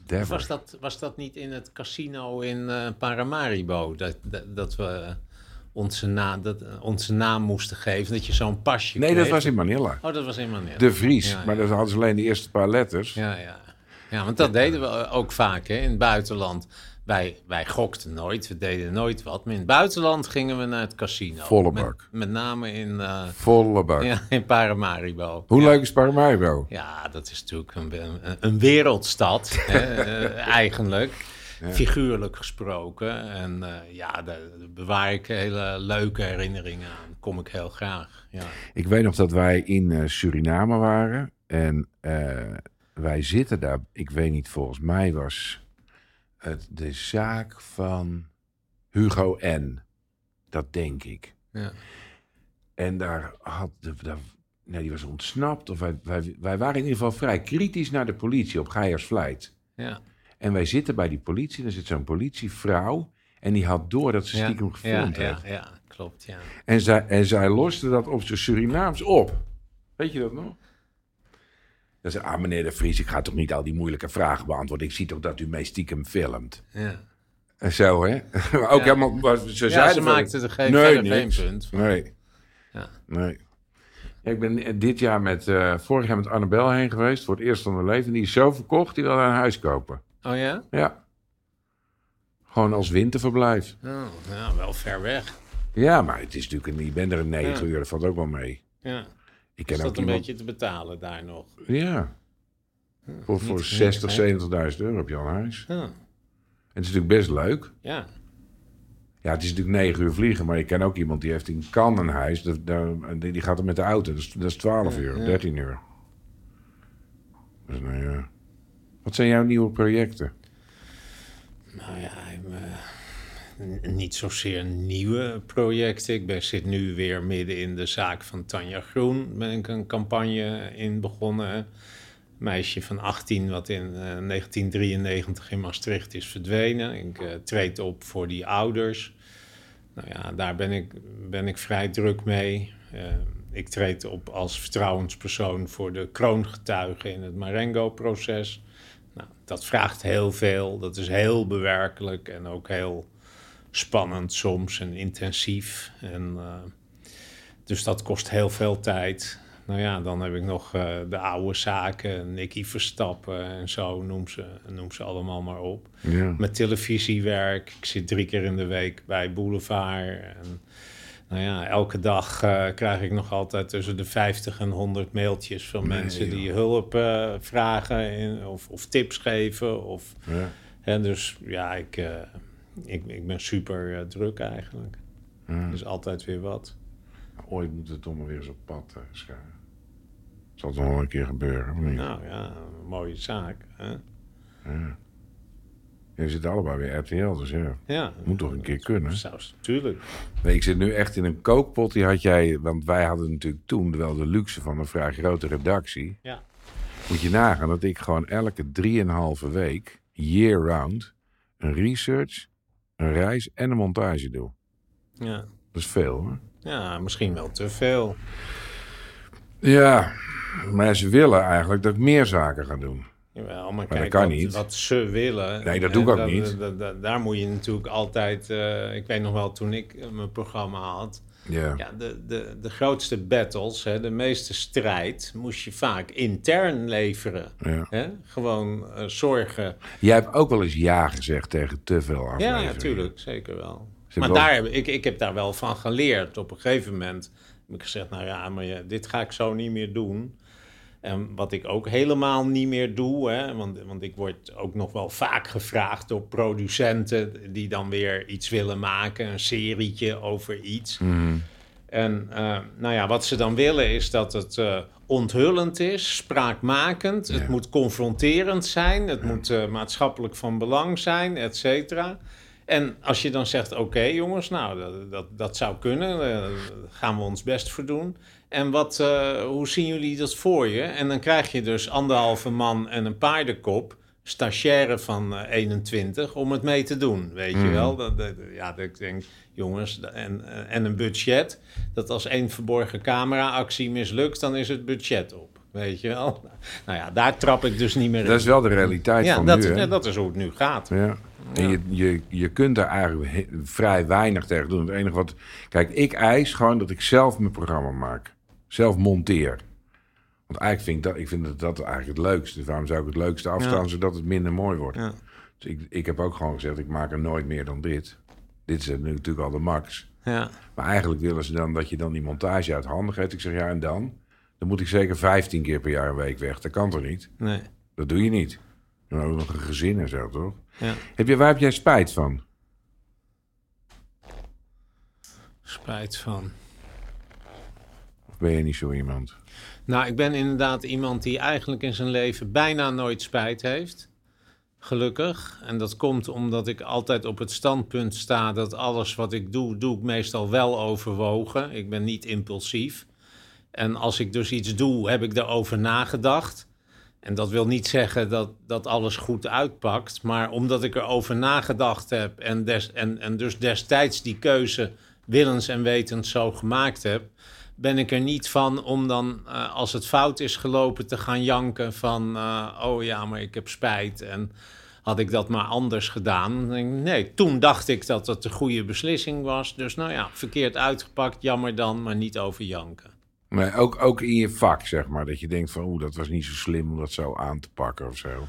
Devers. Was dat, was dat niet in het casino in uh, Paramaribo? Dat, dat, dat we onze, na, dat, onze naam moesten geven, dat je zo'n pasje Nee, kreeg. dat was in Manila. Oh, dat was in Manila. De Vries, ja, ja. maar dat hadden ze alleen de eerste paar letters. Ja, ja. ja want dat deden we ook vaak hè, in het buitenland. Wij, wij gokten nooit, we deden nooit wat. Maar in het buitenland gingen we naar het casino. Volle bak. Met, met name in, uh, Volle bak. ja, in Paramaribo. Hoe ja. leuk is Paramaribo? Ja, dat is natuurlijk een, een, een wereldstad, hè, uh, eigenlijk. Ja. Figuurlijk gesproken. En uh, ja, daar, daar bewaar ik hele leuke herinneringen aan. Kom ik heel graag. Ja. Ik weet nog dat wij in uh, Suriname waren. En uh, wij zitten daar, ik weet niet, volgens mij was het de zaak van Hugo N. Dat denk ik. Ja. En daar had de, daar, nee, die was ontsnapt. Of wij, wij, wij waren in ieder geval vrij kritisch naar de politie op Geiersvlijt. Ja. En wij zitten bij die politie. En er zit zo'n politievrouw. En die had door dat ze stiekem ja, gefilmd ja, had. Ja, ja, klopt, ja. En zij, en zij loste dat op zijn Surinaams op. Weet je dat nog? Dan zei ah meneer de Vries, ik ga toch niet al die moeilijke vragen beantwoorden. Ik zie toch dat u mij stiekem filmt. Ja. En zo, hè? Maar ook ja. helemaal... Ze, ja, ze maakte er geen, nee, geen punt van. Nee. Ja. Nee. Ja, ik ben dit jaar met... Uh, vorig jaar met Annabel heen geweest. Voor het eerst van mijn leven. Die is zo verkocht, die wil een huis kopen. Oh ja? Ja. Gewoon als winterverblijf. Oh, nou, wel ver weg. Ja, maar het is natuurlijk... Een, je bent er een negen ja. uur, dat valt ook wel mee. Ja. Ik ken is dat ook een iemand... beetje te betalen daar nog? Ja. ja voor voor zestig, zeventigduizend euro heb je al een huis. Ja. En het is natuurlijk best leuk. Ja. Ja, het is natuurlijk negen uur vliegen, maar ik ken ook iemand die heeft in Cannes een huis. Dat, dat, die gaat er met de auto, dat is, dat is twaalf uur, ja. dertien uur. Dus nou ja. Wat zijn jouw nieuwe projecten? Nou ja, uh, niet zozeer nieuwe projecten. Ik ben, zit nu weer midden in de zaak van Tanja Groen. Ben ik een campagne in begonnen. Een meisje van achttien wat in uh, negentien drieënnegentig in Maastricht is verdwenen. Ik uh, treed op voor die ouders. Nou ja, daar ben ik, ben ik vrij druk mee. Uh, ik treed op als vertrouwenspersoon voor de kroongetuigen in het Marengo-proces. Nou, dat vraagt heel veel. Dat is heel bewerkelijk en ook heel spannend soms en intensief. En, uh, dus dat kost heel veel tijd. Nou ja, dan heb ik nog uh, de oude zaken, Nicky Verstappen en zo, noem ze, noem ze allemaal maar op. Ja. Met televisiewerk, ik zit drie keer in de week bij Boulevard. En, nou ja, elke dag uh, krijg ik nog altijd tussen de vijftig en honderd mailtjes van nee, mensen die joh. hulp uh, vragen in, of, of tips geven. Of, ja. En dus ja, ik, uh, ik, ik ben super uh, druk eigenlijk. Ja. Er is altijd weer wat. Ooit moet het toch maar weer eens op pad uh, schuiven. Zal het nog wel een keer gebeuren, of niet? Nou ja, een mooie zaak. Hè? Ja. Je zit allebei weer R T L, dus ja. Ja. Moet toch een keer kunnen. Zelfs, natuurlijk. Nee, ik zit nu echt in een kookpot. Die had jij, want wij hadden natuurlijk toen wel de luxe van een vrij grote redactie. Ja. Moet je nagaan dat ik gewoon elke drieënhalve week, year round, een research, een reis en een montage doe. Ja. Dat is veel, hoor. Ja, misschien wel te veel. Ja, maar ze willen eigenlijk dat ik meer zaken ga doen. Jawel, maar, maar kijk, dat kan wat, niet. wat ze willen... Nee, dat doe ik ook dat, niet. Dat, dat, daar moet je natuurlijk altijd... Uh, ik weet nog wel, toen ik uh, mijn programma had... Ja. Ja, de, de, de grootste battles, hè, de meeste strijd... moest je vaak intern leveren. Ja. Hè? Gewoon uh, zorgen... Jij hebt ook wel eens ja gezegd tegen te veel afleveringen. Ja, natuurlijk, zeker wel. Ze maar wel... daar heb, ik, ik heb daar wel van geleerd. Op een gegeven moment heb ik gezegd... nou ja, maar ja, dit ga ik zo niet meer doen... En wat ik ook helemaal niet meer doe, hè, want, want ik word ook nog wel vaak gevraagd door producenten die dan weer iets willen maken, een serietje over iets. Mm. En uh, nou ja, wat ze dan willen is dat het uh, onthullend is, spraakmakend, ja. Het moet confronterend zijn, het ja. moet uh, maatschappelijk van belang zijn, et cetera. En als je dan zegt, oké okay, jongens, nou, dat, dat, dat zou kunnen, daar gaan we ons best voor doen. En wat, uh, hoe zien jullie dat voor je? En dan krijg je dus anderhalve man en een paardenkop, stagiaire van uh, eenentwintig, om het mee te doen, weet mm. je wel? Dat, dat, ja, dat ik denk, jongens, en, en een budget, dat als één verborgen camera-actie mislukt, dan is het budget op. weet je wel. Nou ja, daar trap ik dus niet meer in. Dat is wel de realiteit ja, van dat, nu, hè? Ja, dat is hoe het nu gaat. Ja. En je, je, je kunt daar eigenlijk he- vrij weinig tegen doen. Het enige wat... Kijk, ik eis gewoon dat ik zelf mijn programma maak. Zelf monteer. Want eigenlijk vind ik dat, ik vind dat, dat eigenlijk het leukste. Dus waarom zou ik het leukste afstaan, ja. zodat het minder mooi wordt? Ja. Dus ik, ik heb ook gewoon gezegd, ik maak er nooit meer dan dit. Dit is nu natuurlijk al de max. Ja. Maar eigenlijk willen ze dan dat je dan die montage uit handen geeft. Ik zeg, ja, en dan? Dan moet ik zeker vijftien keer per jaar een week weg. Dat kan toch niet? Nee. Dat doe je niet. Dan ook nog een gezin en zo, toch? Ja. Heb je, waar heb jij spijt van? Spijt van... Of ben je niet zo iemand? Nou, ik ben inderdaad iemand die eigenlijk in zijn leven bijna nooit spijt heeft. Gelukkig. En dat komt omdat ik altijd op het standpunt sta dat alles wat ik doe, doe ik meestal wel overwogen. Ik ben niet impulsief. En als ik dus iets doe, heb ik erover nagedacht. En dat wil niet zeggen dat, dat alles goed uitpakt. Maar omdat ik erover nagedacht heb en, des, en, en dus destijds die keuze willens en wetens zo gemaakt heb, ben ik er niet van om dan, uh, als het fout is gelopen, te gaan janken van, uh, oh ja, maar ik heb spijt en had ik dat maar anders gedaan. Dan denk ik, nee, toen dacht ik dat het de goede beslissing was. Dus nou ja, verkeerd uitgepakt, jammer dan, maar niet over janken. Maar ook, ook in je vak, zeg maar, dat je denkt van, oeh, dat was niet zo slim om dat zo aan te pakken of zo.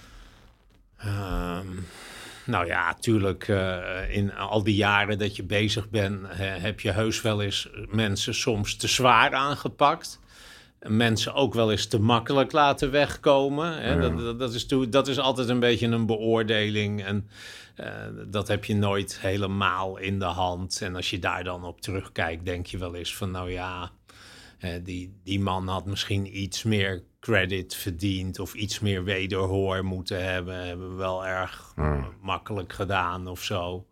Um, nou ja, tuurlijk, uh, in al die jaren dat je bezig bent, he, heb je heus wel eens mensen soms te zwaar aangepakt. Mensen ook wel eens te makkelijk laten wegkomen. Hè? Ja. Dat, dat, dat, is to, dat is altijd een beetje een beoordeling. En uh, dat heb je nooit helemaal in de hand. En als je daar dan op terugkijkt, denk je wel eens van, nou ja, uh, die, die man had misschien iets meer credit verdiend of iets meer wederhoor moeten hebben. Hebben we wel erg ja. makkelijk gedaan of zo.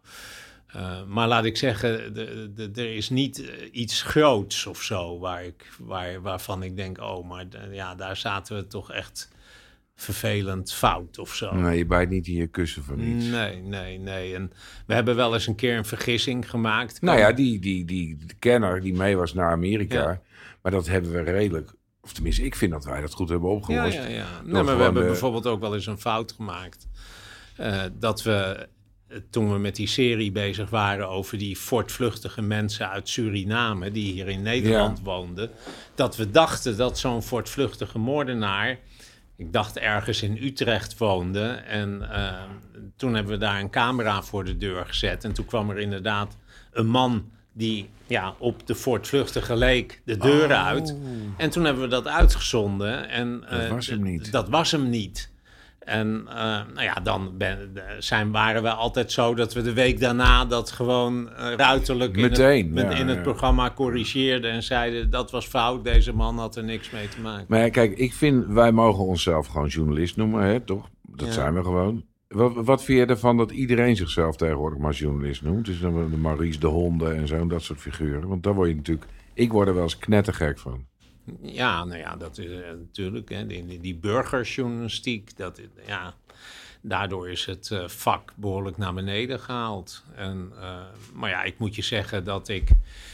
Uh, maar laat ik zeggen, de, de, er is niet uh, iets groots of zo waar ik, waar, waarvan ik denk, oh, maar de, ja, daar zaten we toch echt vervelend fout of zo. Nee, je bijt niet in je kussen van iets. Nee, nee, nee. En we hebben wel eens een keer een vergissing gemaakt. Nou ja, die, die, die de kenner die mee was naar Amerika, ja. maar dat hebben we redelijk, of tenminste, ik vind dat wij dat goed hebben opgelost. Ja, ja, ja. Nee, maar we hebben de... bijvoorbeeld ook wel eens een fout gemaakt. Uh, dat we... Toen we met die serie bezig waren over die voortvluchtige mensen uit Suriname die hier in Nederland ja. woonden, dat we dachten dat zo'n voortvluchtige moordenaar, ik dacht ergens in Utrecht woonde, en uh, toen hebben we daar een camera voor de deur gezet en toen kwam er inderdaad een man die ja, op de voortvluchtige leek de deuren oh. uit. En toen hebben we dat uitgezonden en uh, dat was hem niet. D- dat was hem niet. En uh, nou ja, dan ben, zijn, waren we altijd zo dat we de week daarna dat gewoon uh, ruiterlijk Meteen, in het, ja, in het ja. programma corrigeerden en zeiden dat was fout, deze man had er niks mee te maken. Maar ja, kijk, ik vind, wij mogen onszelf gewoon journalist noemen, hè, toch? Dat ja. zijn we gewoon. Wat, wat vind je ervan dat iedereen zichzelf tegenwoordig maar journalist noemt? Dus dan de Maurice de Honden en zo, dat soort figuren. Want daar word je natuurlijk, ik word er wel eens knettergek van. Ja, nou ja, dat is uh, natuurlijk, hè, die, die burgerjournalistiek, dat, ja, daardoor is het uh, vak behoorlijk naar beneden gehaald. En, uh, maar ja, ik moet je zeggen dat ik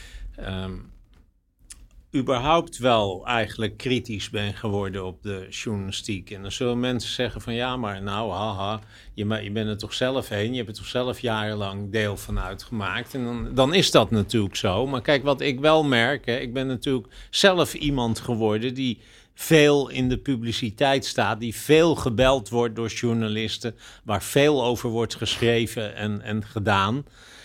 um, überhaupt wel eigenlijk kritisch ben geworden op de journalistiek. En dan zullen mensen zeggen van ja, maar nou, haha, je, je bent er toch zelf heen. Je hebt er toch zelf jarenlang deel van uitgemaakt. En dan, dan is dat natuurlijk zo. Maar kijk, wat ik wel merk, hè, ik ben natuurlijk zelf iemand geworden die veel in de publiciteit staat, die veel gebeld wordt door journalisten, waar veel over wordt geschreven en, en gedaan.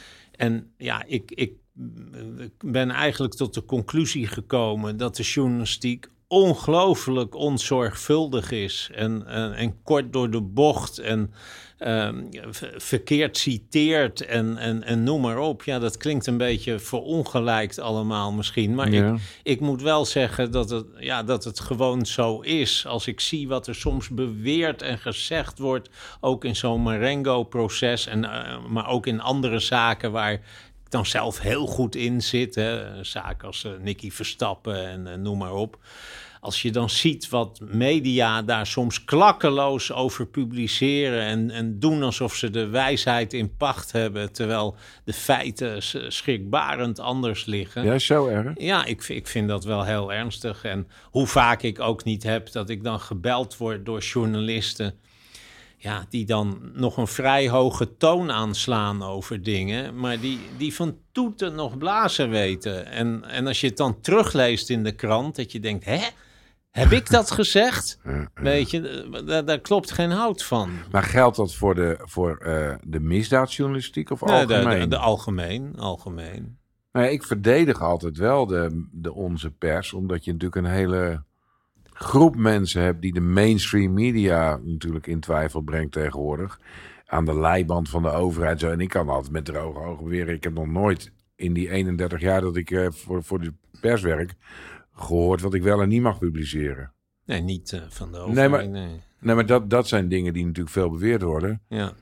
En ja, ik... ik Ik ben eigenlijk tot de conclusie gekomen dat de journalistiek ongelooflijk onzorgvuldig is en, en, en kort door de bocht en um, verkeerd citeert en, en, en noem maar op. Ja, dat klinkt een beetje verongelijkt allemaal misschien, maar ja. ik, ik moet wel zeggen dat het, ja, dat het gewoon zo is. Als ik zie wat er soms beweerd en gezegd wordt, ook in zo'n Marengo-proces, en, uh, maar ook in andere zaken waar dan zelf heel goed in zit. Hè? Zaken als uh, Nicky Verstappen en uh, noem maar op. als je dan ziet wat media daar soms klakkeloos over publiceren en, en doen alsof ze de wijsheid in pacht hebben, terwijl de feiten schrikbarend anders liggen. Ja, zo erg. Ja, ik, ik vind dat wel heel ernstig. En hoe vaak ik ook niet heb dat ik dan gebeld word door journalisten, ja, die dan nog een vrij hoge toon aanslaan over dingen, maar die, die van toeten nog blazen weten. En, en als je het dan terugleest in de krant, dat je denkt, hè? Heb ik dat gezegd? Ja, ja. Weet je, daar, daar klopt geen hout van. Maar geldt dat voor de, voor, uh, de misdaadjournalistiek of nee, algemeen? De, de, de algemeen, algemeen. Nou ja, ik verdedig altijd wel de, de onze pers, omdat je natuurlijk een hele groep mensen hebt die de mainstream media natuurlijk in twijfel brengt tegenwoordig. Aan de leiband van de overheid. Zo. En ik kan altijd met droge ogen beweren, ik heb nog nooit in die eenendertig jaar dat ik uh, voor, voor de pers werk gehoord wat ik wel en niet mag publiceren. Nee, niet uh, van de overheid. Nee, maar, nee. Nee, maar dat, dat zijn dingen die natuurlijk veel beweerd worden. Ja.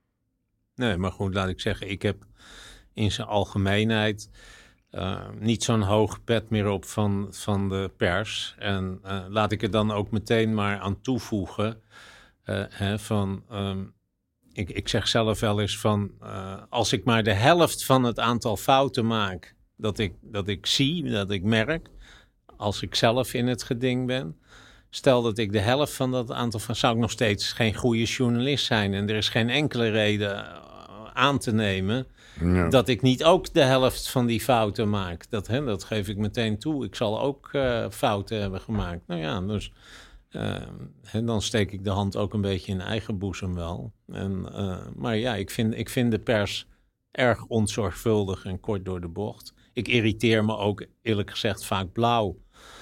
Nee, maar goed, laat ik zeggen, ik heb in zijn algemeenheid uh, niet zo'n hoog pet meer op van, van de pers. En uh, laat ik er dan ook meteen maar aan toevoegen uh, hè, van Um, ik, ik zeg zelf wel eens van Uh, als ik maar de helft van het aantal fouten maak dat ik, dat ik zie, dat ik merk, als ik zelf in het geding ben, stel dat ik de helft van dat aantal van, zou ik nog steeds geen goede journalist zijn. En er is geen enkele reden aan te nemen ja. dat ik niet ook de helft van die fouten maak. Dat, hè, dat geef ik meteen toe. Ik zal ook uh, fouten hebben gemaakt. Nou ja, dus uh, en dan steek ik de hand ook een beetje in eigen boezem wel. En, uh, maar ja, ik vind, ik vind de pers erg onzorgvuldig en kort door de bocht. Ik irriteer me ook eerlijk gezegd vaak blauw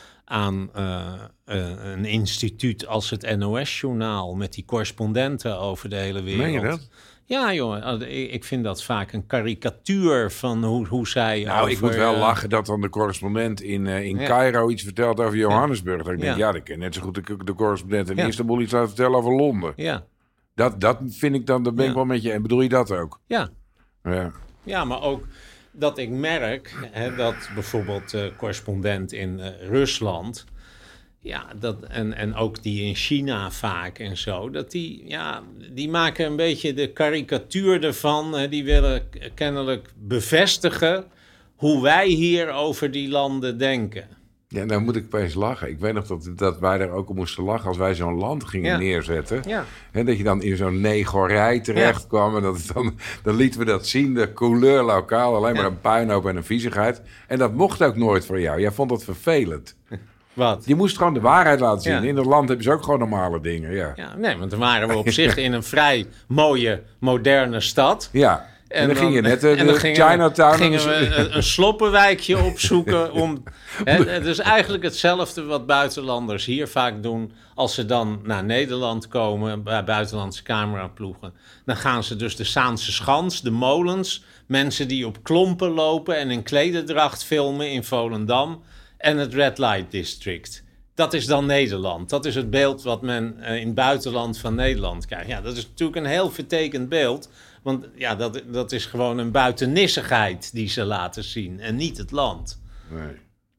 aan uh, uh, een instituut als het N O S-journaal met die correspondenten over de hele wereld. Meen je dat? Ja, jongen, ik vind dat vaak een karikatuur van hoe, hoe zij. Nou, over, ik moet wel uh, lachen dat dan de correspondent in, uh, in ja. Cairo iets vertelt over Johannesburg. Dan denk ik, ja, ja dat kan net zo goed de, de correspondent in ja. Istanbul iets laten vertellen over Londen. Ja. Dat, dat vind ik dan, daar ben ik ja. wel met je. En bedoel je dat ook? Ja. Ja, ja maar ook dat ik merk hè, dat bijvoorbeeld de uh, correspondent in uh, Rusland, ja, dat, en, en ook die in China vaak en zo, dat die, ja, die maken een beetje de karikatuur ervan. Hè, die willen kennelijk bevestigen hoe wij hier over die landen denken. Ja, nou moet ik opeens lachen. Ik weet nog dat, dat wij daar ook om moesten lachen als wij zo'n land gingen ja. neerzetten. Ja. En dat je dan in zo'n negorij terecht kwam. Ja. En dat het dan, dan lieten we dat zien, de couleur lokaal. Alleen maar ja. een puinhoop en een viezigheid. En dat mocht ook nooit voor jou. Jij vond dat vervelend. Wat? Je moest gewoon de waarheid laten zien. Ja. In dat land hebben ze ook gewoon normale dingen. Ja. Ja, nee, want dan waren we op zich in een vrij mooie, moderne stad. Ja. En, en dan, dan ging je net uh, de gingen Chinatown... We, gingen we een, een sloppenwijkje opzoeken. om, hè, het is eigenlijk hetzelfde wat buitenlanders hier vaak doen. Als ze dan naar Nederland komen, bij buitenlandse cameraploegen. Dan gaan ze dus de Saanse Schans, de molens, mensen die op klompen lopen en in klederdracht filmen in Volendam en het Red Light District. Dat is dan Nederland. Dat is het beeld wat men uh, in het buitenland van Nederland krijgt. Ja, dat is natuurlijk een heel vertekend beeld. Want ja, dat, dat is gewoon een buitennissigheid die ze laten zien. En niet het land. Nee.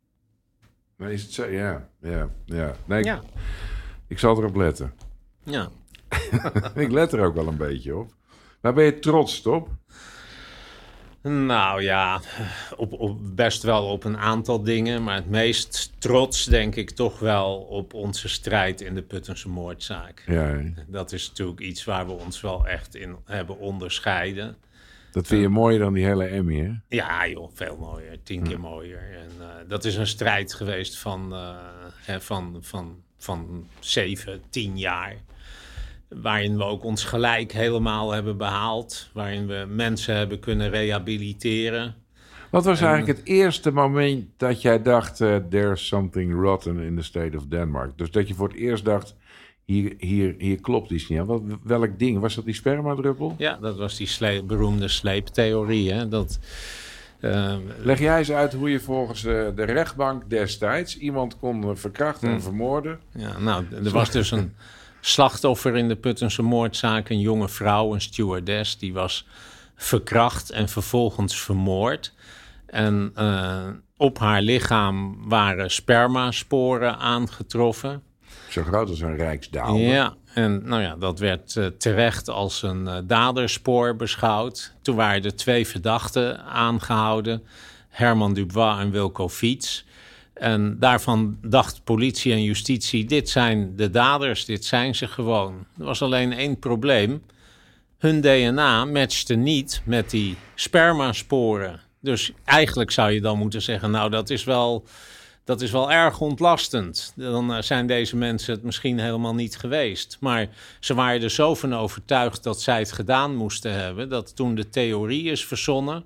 Maar is het zo? Ja, ja, ja. Nee, ja. Ik, ik zal erop letten. Ja. Ik let er ook wel een beetje op. Maar ben je trots op? Nou ja, op, op best wel op een aantal dingen. Maar het meest trots denk ik toch wel op onze strijd in de Puttense moordzaak. Ja. Dat is natuurlijk iets waar we ons wel echt in hebben onderscheiden. Dat vind je uh, mooier dan die hele Emmy, hè? Ja joh, veel mooier. Tien keer mooier. En uh, dat is een strijd geweest van, uh, hè, van, van, van zeven, tien jaar. Waarin we ook ons gelijk helemaal hebben behaald. Waarin we mensen hebben kunnen rehabiliteren. Wat was en, eigenlijk het eerste moment dat jij dacht... Uh, there's something rotten in the state of Denmark? Dus dat je voor het eerst dacht... hier, hier, hier klopt iets niet aan. Wat, welk ding? Was dat die spermadruppel? Ja, dat was die sle- beroemde sleeptheorie. Hè? Dat, uh, Leg jij eens uit hoe je volgens uh, de rechtbank destijds... iemand kon uh, verkrachten hmm. en vermoorden? Ja, nou, er was dus een... slachtoffer in de Puttense moordzaak, een jonge vrouw, een stewardess, die was verkracht en vervolgens vermoord. En uh, op haar lichaam waren spermasporen aangetroffen. Zo groot als een rijksdaalder. Ja, en nou ja, dat werd uh, terecht als een uh, daderspoor beschouwd. Toen waren er twee verdachten aangehouden. Herman Dubois en Wilco Fiets. En daarvan dacht politie en justitie, dit zijn de daders, dit zijn ze gewoon. Er was alleen één probleem. Hun D N A matchte niet met die spermasporen. Dus eigenlijk zou je dan moeten zeggen, nou dat is wel, dat is wel erg ontlastend. Dan zijn deze mensen het misschien helemaal niet geweest. Maar ze waren er zo van overtuigd dat zij het gedaan moesten hebben, dat toen de theorie is verzonnen,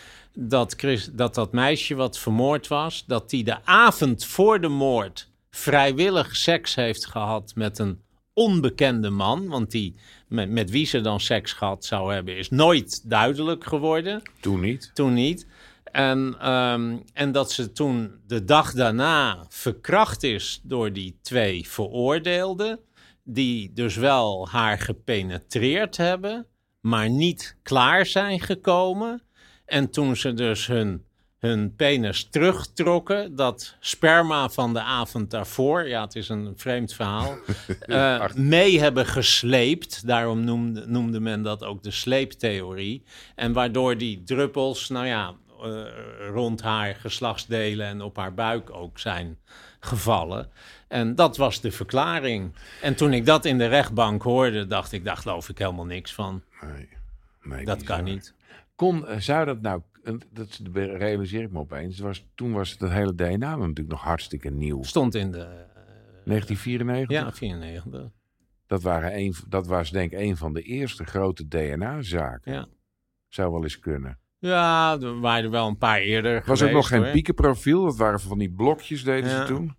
dat Chris, dat, dat meisje wat vermoord was, dat die de avond voor de moord vrijwillig seks heeft gehad met een onbekende man, want die met, met wie ze dan seks gehad zou hebben, is nooit duidelijk geworden. Toen niet. Toen niet. En, um, en dat ze toen de dag daarna verkracht is door die twee veroordeelden, die dus wel haar gepenetreerd hebben, maar niet klaar zijn gekomen. En toen ze dus hun, hun penis terugtrokken, dat sperma van de avond daarvoor, ja, het is een vreemd verhaal, uh, mee hebben gesleept. Daarom noemde, noemde men dat ook de sleeptheorie. En waardoor die druppels, nou ja, uh, rond haar geslachtsdelen en op haar buik ook zijn gevallen. En dat was de verklaring. En toen ik dat in de rechtbank hoorde, dacht ik, daar geloof ik helemaal niks van. Nee, nee, dat kan niet. Kon, zou dat nou, dat realiseer ik me opeens, was, toen was het hele D N A natuurlijk nog hartstikke nieuw. Stond in de... Uh, negentien vierennegentig? Ja, vierennegentig. Dat, waren een, dat was denk ik een van de eerste grote D N A-zaken. Ja. Zou wel eens kunnen. Ja, er waren er wel een paar eerder was geweest, ook nog geen hoor. piekenprofiel, dat waren van die blokjes deden Ja. ze toen.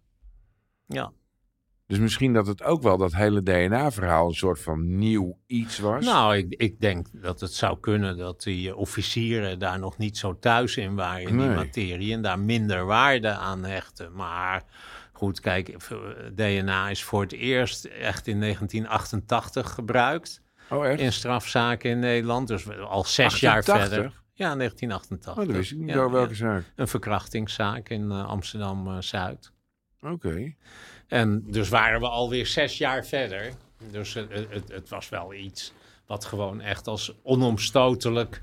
Ja. Dus misschien dat het ook wel dat hele D N A-verhaal een soort van nieuw iets was. Nou, ik, ik denk dat het zou kunnen dat die uh, officieren daar nog niet zo thuis in waren in Nee. die materie en daar minder waarde aan hechten. Maar goed, kijk, D N A is voor het eerst echt in negentien achtentachtig gebruikt Oh, echt? in strafzaken in Nederland. Dus al zes achtentachtig? jaar verder. Ja, negentien achtentachtig. Oh, dat wist ik niet. Ja, Door welke ja. zaak? Een verkrachtingszaak in uh, Amsterdam-Zuid. Oké. Okay. En dus waren we alweer zes jaar verder. Dus het, het, het was wel iets wat gewoon echt als onomstotelijk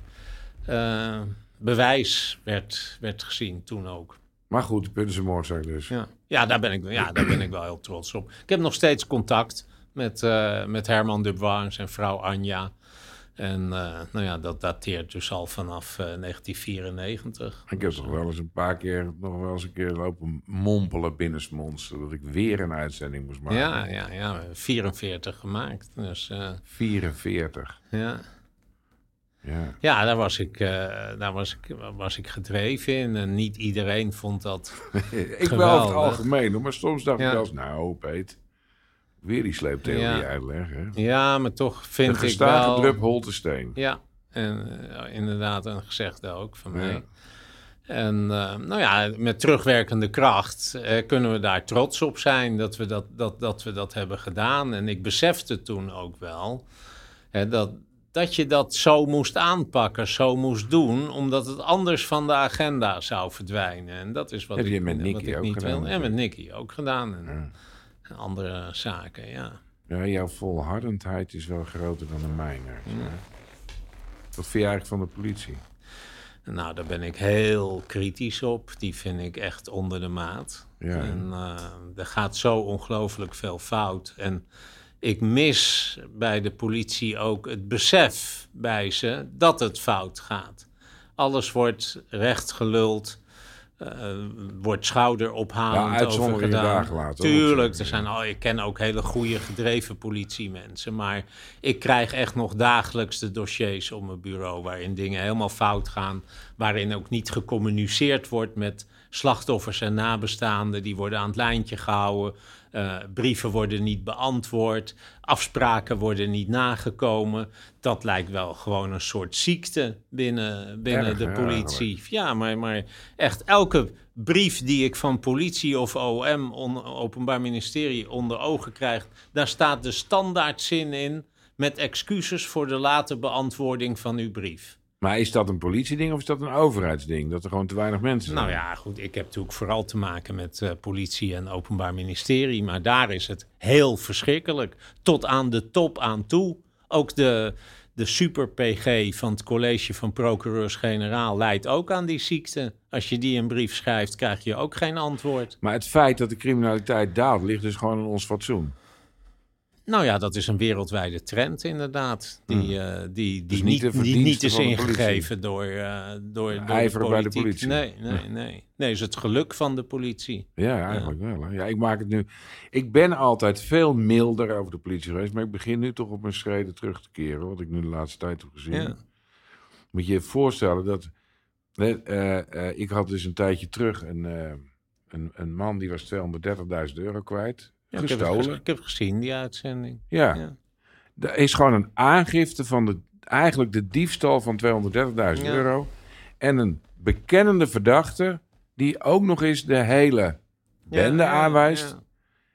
uh, bewijs werd, werd gezien toen ook. Maar goed, de punt is een moordzaak dus. Ja, ja, daar ben ik, ja, daar ben ik wel heel trots op. Ik heb nog steeds contact met, uh, met Herman Dubois en zijn vrouw Anja. En uh, nou ja, dat dateert dus al vanaf uh, negentien vierennegentig. Ik heb toch wel eens een paar keer, nog wel eens een keer lopen mompelen binnensmonds, zodat ik weer een uitzending moest maken. Ja, ja, ja, vierenveertig gemaakt. Dus, uh, vierenveertig. Ja. Ja, ja daar, was ik, uh, daar was ik, was ik gedreven in. En niet iedereen vond dat ik wel over het algemeen, hoor, maar soms dacht ja. ik wel eens, nou Peet, weer die sleeptheorie ja. uitleggen. Ja, maar toch vind de ik wel... De drup holt de steen. Ja, en uh, inderdaad een gezegde ook van mij. Ja. En uh, nou ja, met terugwerkende kracht uh, kunnen we daar trots op zijn dat we dat, dat, dat we dat hebben gedaan. En ik besefte toen ook wel hè, dat, dat je dat zo moest aanpakken, zo moest doen, omdat het anders van de agenda zou verdwijnen. En dat is wat heb ik, je met wat Nicky ik ook niet gedaan, wil. En met Nicky ook gedaan. En, ja. en andere zaken, ja. Ja, jouw volhardendheid is wel groter dan de mijne. Ja. Wat vind je eigenlijk van de politie? Nou, daar ben ik heel kritisch op. Die vind ik echt onder de maat. Ja. En uh, er gaat zo ongelooflijk veel fout. En ik mis bij de politie ook het besef bij ze dat het fout gaat. Alles wordt rechtgeluld. Uh, wordt schouderophalend ja, over gedaan. Dagen later, Tuurlijk, er zijn al, ik ken ook hele goede gedreven politiemensen. Maar ik krijg echt nog dagelijks de dossiers op mijn bureau waarin dingen helemaal fout gaan. Waarin ook niet gecommuniceerd wordt met slachtoffers en nabestaanden. Die worden aan het lijntje gehouden. Uh, brieven worden niet beantwoord. Afspraken worden niet nagekomen. Dat lijkt wel gewoon een soort ziekte binnen, binnen Erg, de politie. Ja, ja, maar, maar echt elke brief die ik van politie of O M, on, Openbaar Ministerie, onder ogen krijg, daar staat de standaardzin in met excuses voor de late beantwoording van uw brief. Maar is dat een politieding of is dat een overheidsding? Dat er gewoon te weinig mensen zijn? Nou ja, goed. Ik heb natuurlijk vooral te maken met uh, politie en openbaar ministerie. Maar daar is het heel verschrikkelijk. Tot aan de top aan toe. Ook de, de super-P G van het college van procureurs-generaal leidt ook aan die ziekte. Als je die een brief schrijft, krijg je ook geen antwoord. Maar het feit dat de criminaliteit daalt, ligt dus gewoon in ons fatsoen. Nou ja, dat is een wereldwijde trend inderdaad. Die, hmm. uh, die, die, dus niet, niet, die niet is ingegeven door, uh, door, door ijver de bij de politie. Nee, nee, nee. Nee, nee, is het geluk van de politie. Ja, eigenlijk ja. wel. Hè? Ja, ik maak het nu... Ik ben altijd veel milder over de politie geweest, maar ik begin nu toch op mijn schreden terug te keren, wat ik nu de laatste tijd heb gezien. Ja. Moet je je voorstellen dat... Uh, uh, ik had dus een tijdje terug een, uh, een, een man die was tweehonderddertigduizend euro kwijt. Ja, gestolen. Ik heb, ik heb gezien die uitzending. Ja. ja. Er is gewoon een aangifte van de, eigenlijk de diefstal van tweehonderddertigduizend ja. euro. En een bekennende verdachte die ook nog eens de hele bende ja, ja, aanwijst. Ja.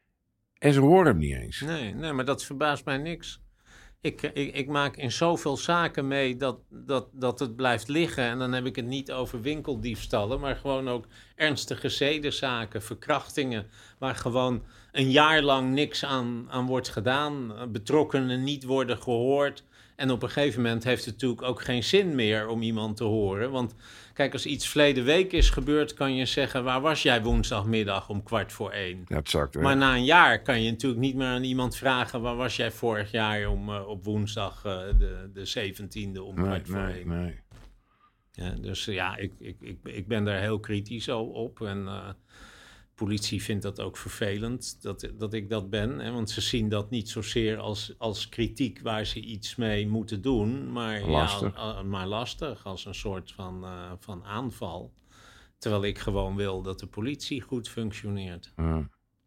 En ze horen hem niet eens. Nee, nee, maar dat verbaast mij niks. Ik, ik, ik maak in zoveel zaken mee dat, dat, dat het blijft liggen. En dan heb ik het niet over winkeldiefstallen, maar gewoon ook ernstige zedenzaken, verkrachtingen, waar gewoon een jaar lang niks aan, aan wordt gedaan. Betrokkenen niet worden gehoord. En op een gegeven moment heeft het natuurlijk ook geen zin meer om iemand te horen. Want kijk, als iets verleden week is gebeurd, kan je zeggen, waar was jij woensdagmiddag om kwart voor één? Ja, het zakt, maar na een jaar kan je natuurlijk niet meer aan iemand vragen, waar was jij vorig jaar om, uh, op woensdag uh, de, de zeventiende om nee, kwart voor nee, één? Nee. Ja, dus uh, ja, ik, ik, ik, ik ben daar heel kritisch op. En uh, politie vindt dat ook vervelend dat, dat ik dat ben. Hè? Want ze zien dat niet zozeer als, als kritiek waar ze iets mee moeten doen. Maar lastig, ja, maar lastig als een soort van, uh, van aanval. Terwijl ik gewoon wil dat de politie goed functioneert. Ja.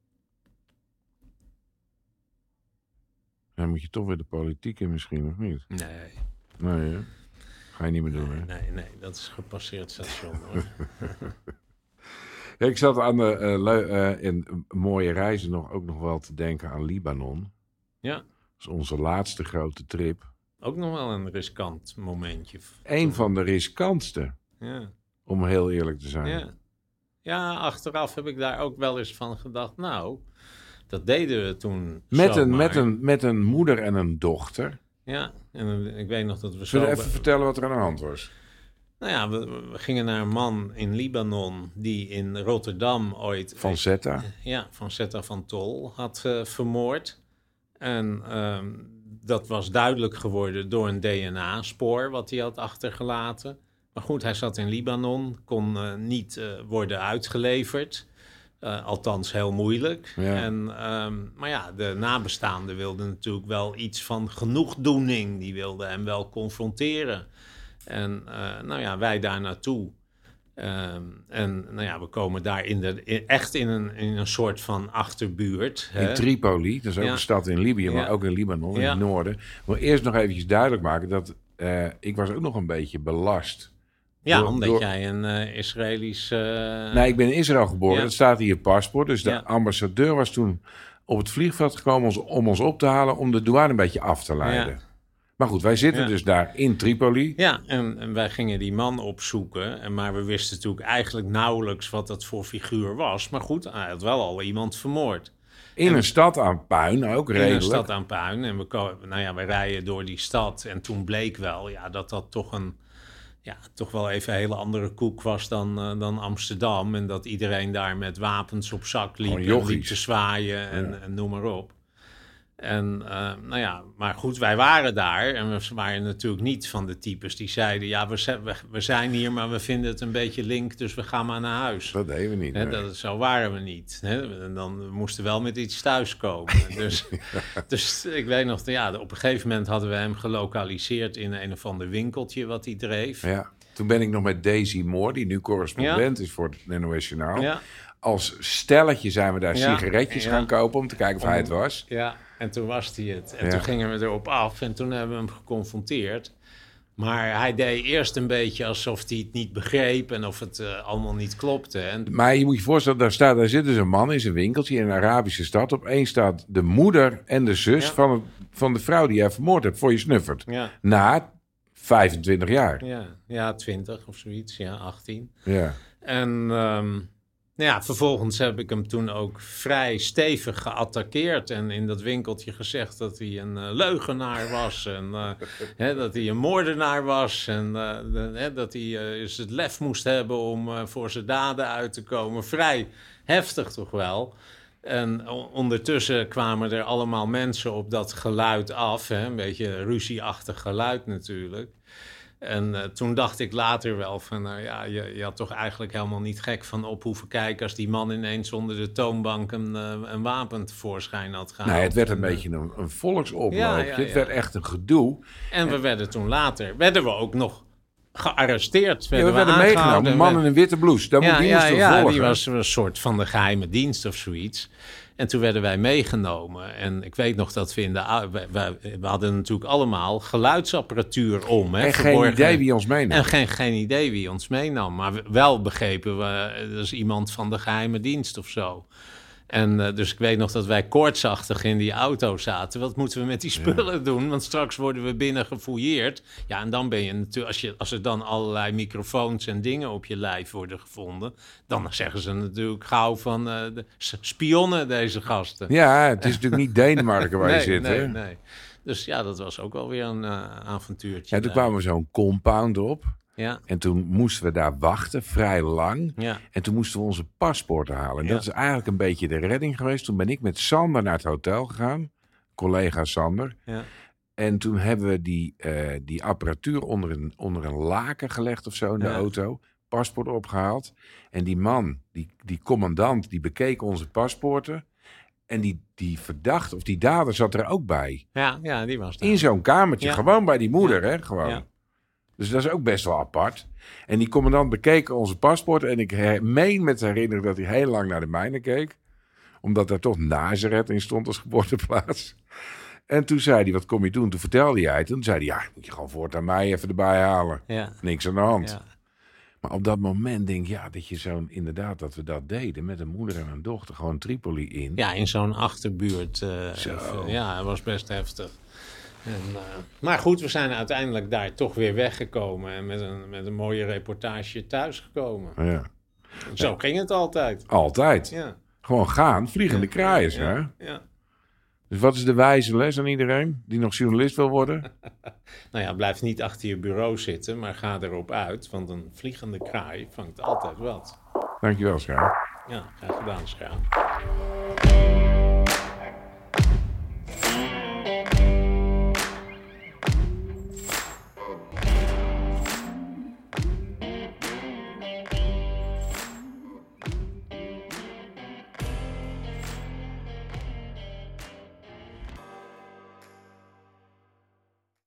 Dan moet je toch weer de politiek in misschien, of niet? Nee. Nee, hè? Ga je niet meer doen, nee, hè? Nee, nee, dat is gepasseerd station, hoor. Ja, ik zat aan de uh, le- uh, in mooie reizen nog, ook nog wel te denken aan Libanon. Ja. Dat is onze laatste grote trip. Ook nog wel een riskant momentje. Eén van de riskantste. Ja. Om heel eerlijk te zijn. Ja. ja, achteraf heb ik daar ook wel eens van gedacht. Nou, dat deden we toen Met, een, zomaar. met, een, met een moeder en een dochter. Ja, en ik weet nog dat we... Zullen we zo even vertellen wat er aan de hand was? Nou ja, we, we gingen naar een man in Libanon die in Rotterdam ooit... Van Zetta. Ja, van Zetta van Tol had uh, vermoord. En uh, dat was duidelijk geworden door een D N A-spoor wat hij had achtergelaten. Maar goed, hij zat in Libanon, kon uh, niet uh, worden uitgeleverd. Uh, althans heel moeilijk. Ja. En, um, maar ja, de nabestaanden wilden natuurlijk wel iets van genoegdoening. Die wilden hem wel confronteren. En uh, nou ja, wij daar naartoe. Um, en nou ja, we komen daar in de, in, echt in een, in een soort van achterbuurt. In hè? Tripoli, dat is ook ja. een stad in Libië, maar ja. ook in Libanon, in ja. het noorden. Ik wil eerst nog eventjes duidelijk maken dat uh, ik was ook nog een beetje belast. Ja, door, omdat door... jij een uh, Israëlisch... Uh... Nee, ik ben in Israël geboren, ja. dat staat in je paspoort. Dus de ja. ambassadeur was toen op het vliegveld gekomen om ons op te halen, om de douane een beetje af te leiden. Ja. Maar goed, wij zitten ja. dus daar in Tripoli. Ja, en, en wij gingen die man opzoeken. En, maar we wisten natuurlijk eigenlijk nauwelijks wat dat voor figuur was. Maar goed, hij had wel al iemand vermoord. In en een stad aan puin, ook redelijk. In een stad aan puin. En we, nou ja, we rijden door die stad. En toen bleek wel ja, dat dat toch een... Ja, toch wel even een hele andere koek was dan, uh, dan Amsterdam. En dat iedereen daar met wapens op zak liep. En liep te zwaaien en, ja. en noem maar op. En uh, nou ja, maar goed, wij waren daar. En we waren natuurlijk niet van de types die zeiden... ja, we, we, we zijn hier, maar we vinden het een beetje link... dus we gaan maar naar huis. Dat deden we niet. Hè, nee. dat, zo waren we niet. Hè. En dan we moesten wel met iets thuiskomen. dus, ja. dus ik weet nog, ja, op een gegeven moment hadden we hem gelokaliseerd... in een of ander winkeltje wat hij dreef. Ja, toen ben ik nog met Daisy Moore... die nu correspondent ja. is voor het N O S Journaal. Ja. Als stelletje zijn we daar ja. sigaretjes ja. gaan kopen... om te kijken of om, hij het was. Ja. En toen was hij het. En ja. toen gingen we erop af en toen hebben we hem geconfronteerd. Maar hij deed eerst een beetje alsof hij het niet begreep en of het uh, allemaal niet klopte. En... Maar je moet je voorstellen, daar, staat, daar zit dus een man in zijn winkeltje in een Arabische stad. Opeens staat de moeder en de zus ja. van, het, van de vrouw die jij vermoord hebt voor je snuffert. Ja. Na vijfentwintig jaar. Ja, ja, twintig of zoiets. Ja, achttien. Ja. En um, nou ja, vervolgens heb ik hem toen ook vrij stevig geattaqueerd. En in dat winkeltje gezegd dat hij een uh, leugenaar was. En uh, hè, dat hij een moordenaar was. En uh, de, hè, dat hij uh, eens het lef moest hebben om uh, voor zijn daden uit te komen. Vrij heftig toch wel. En ondertussen kwamen er allemaal mensen op dat geluid af. Hè? Een beetje ruzieachtig geluid natuurlijk. En uh, toen dacht ik later wel van... Nou ja, je, je had toch eigenlijk helemaal niet gek van op hoeven kijken... als die man ineens onder de toonbank een, uh, een wapen tevoorschijn had gehaald. Nee, het werd een en, beetje een, een volksoploopje. Ja, ja, ja. Het werd echt een gedoe. En we werden toen later... werden we ook nog gearresteerd. Ja, we werden meegenomen. Man in een witte blouse. Daar ja, moet ja, ja, ja, volgen. die was een soort van de geheime dienst of zoiets. En toen werden wij meegenomen. En ik weet nog dat we in de... We, we, we hadden natuurlijk allemaal geluidsapparatuur om. Hè, en geen idee wie ons meenam. En geen, geen idee wie ons meenam. Maar wel begrepen we... Dat is iemand van de geheime dienst of zo. En uh, dus ik weet nog dat wij koortsachtig in die auto zaten. Wat moeten we met die spullen ja. doen? Want straks worden we binnen gefouilleerd. Ja, en dan ben je natuurlijk... Als, je, als er dan allerlei microfoons en dingen op je lijf worden gevonden... dan zeggen ze natuurlijk gauw van uh, de spionnen, deze gasten. Ja, het is natuurlijk niet Denemarken waar nee, je zit, nee, hè? Nee. Dus ja, dat was ook wel weer een uh, avontuurtje. Ja, toen kwamen we zo'n compound op. Ja. En toen moesten we daar wachten, vrij lang. Ja. En toen moesten we onze paspoorten halen. En ja. dat is eigenlijk een beetje de redding geweest. Toen ben ik met Sander naar het hotel gegaan. Collega Sander. Ja. En toen hebben we die, uh, die apparatuur onder een, onder een laken gelegd of zo in de ja. auto. Paspoort opgehaald. En die man, die, die commandant, die bekeek onze paspoorten. En die, die verdachte, of die dader zat er ook bij. Ja, ja die was daar. In zo'n kamertje, ja. gewoon bij die moeder, ja. hè, gewoon. Ja. Dus dat is ook best wel apart. En die commandant bekeek onze paspoorten. En ik her- meen me te herinneren dat hij heel lang naar de mijne keek. Omdat daar toch Nazareth in stond als geboorteplaats. En toen zei hij, wat kom je doen? Toen vertelde hij het. Toen zei hij, ja, moet je gewoon voortaan mij even erbij halen. Ja. Niks aan de hand. Ja. Maar op dat moment denk ik, ja, dat je zo'n, inderdaad, dat we dat deden met een moeder en een dochter, gewoon Tripoli in. Ja, in zo'n achterbuurt. Uh, Zo. Even, ja, dat was best heftig. En, uh, maar goed, we zijn uiteindelijk daar toch weer weggekomen en met een, met een mooie reportage thuisgekomen. Ja. Zo ja. ging het altijd. Altijd. Ja. Gewoon gaan, vliegende ja. kraaiers, ja. hè? Ja. Dus wat is de wijze les aan iedereen die nog journalist wil worden? Nou ja, blijf niet achter je bureau zitten, maar ga erop uit. Want een vliegende kraai vangt altijd wat. Dankjewel, Schaar. Ja, graag gedaan, Schaar.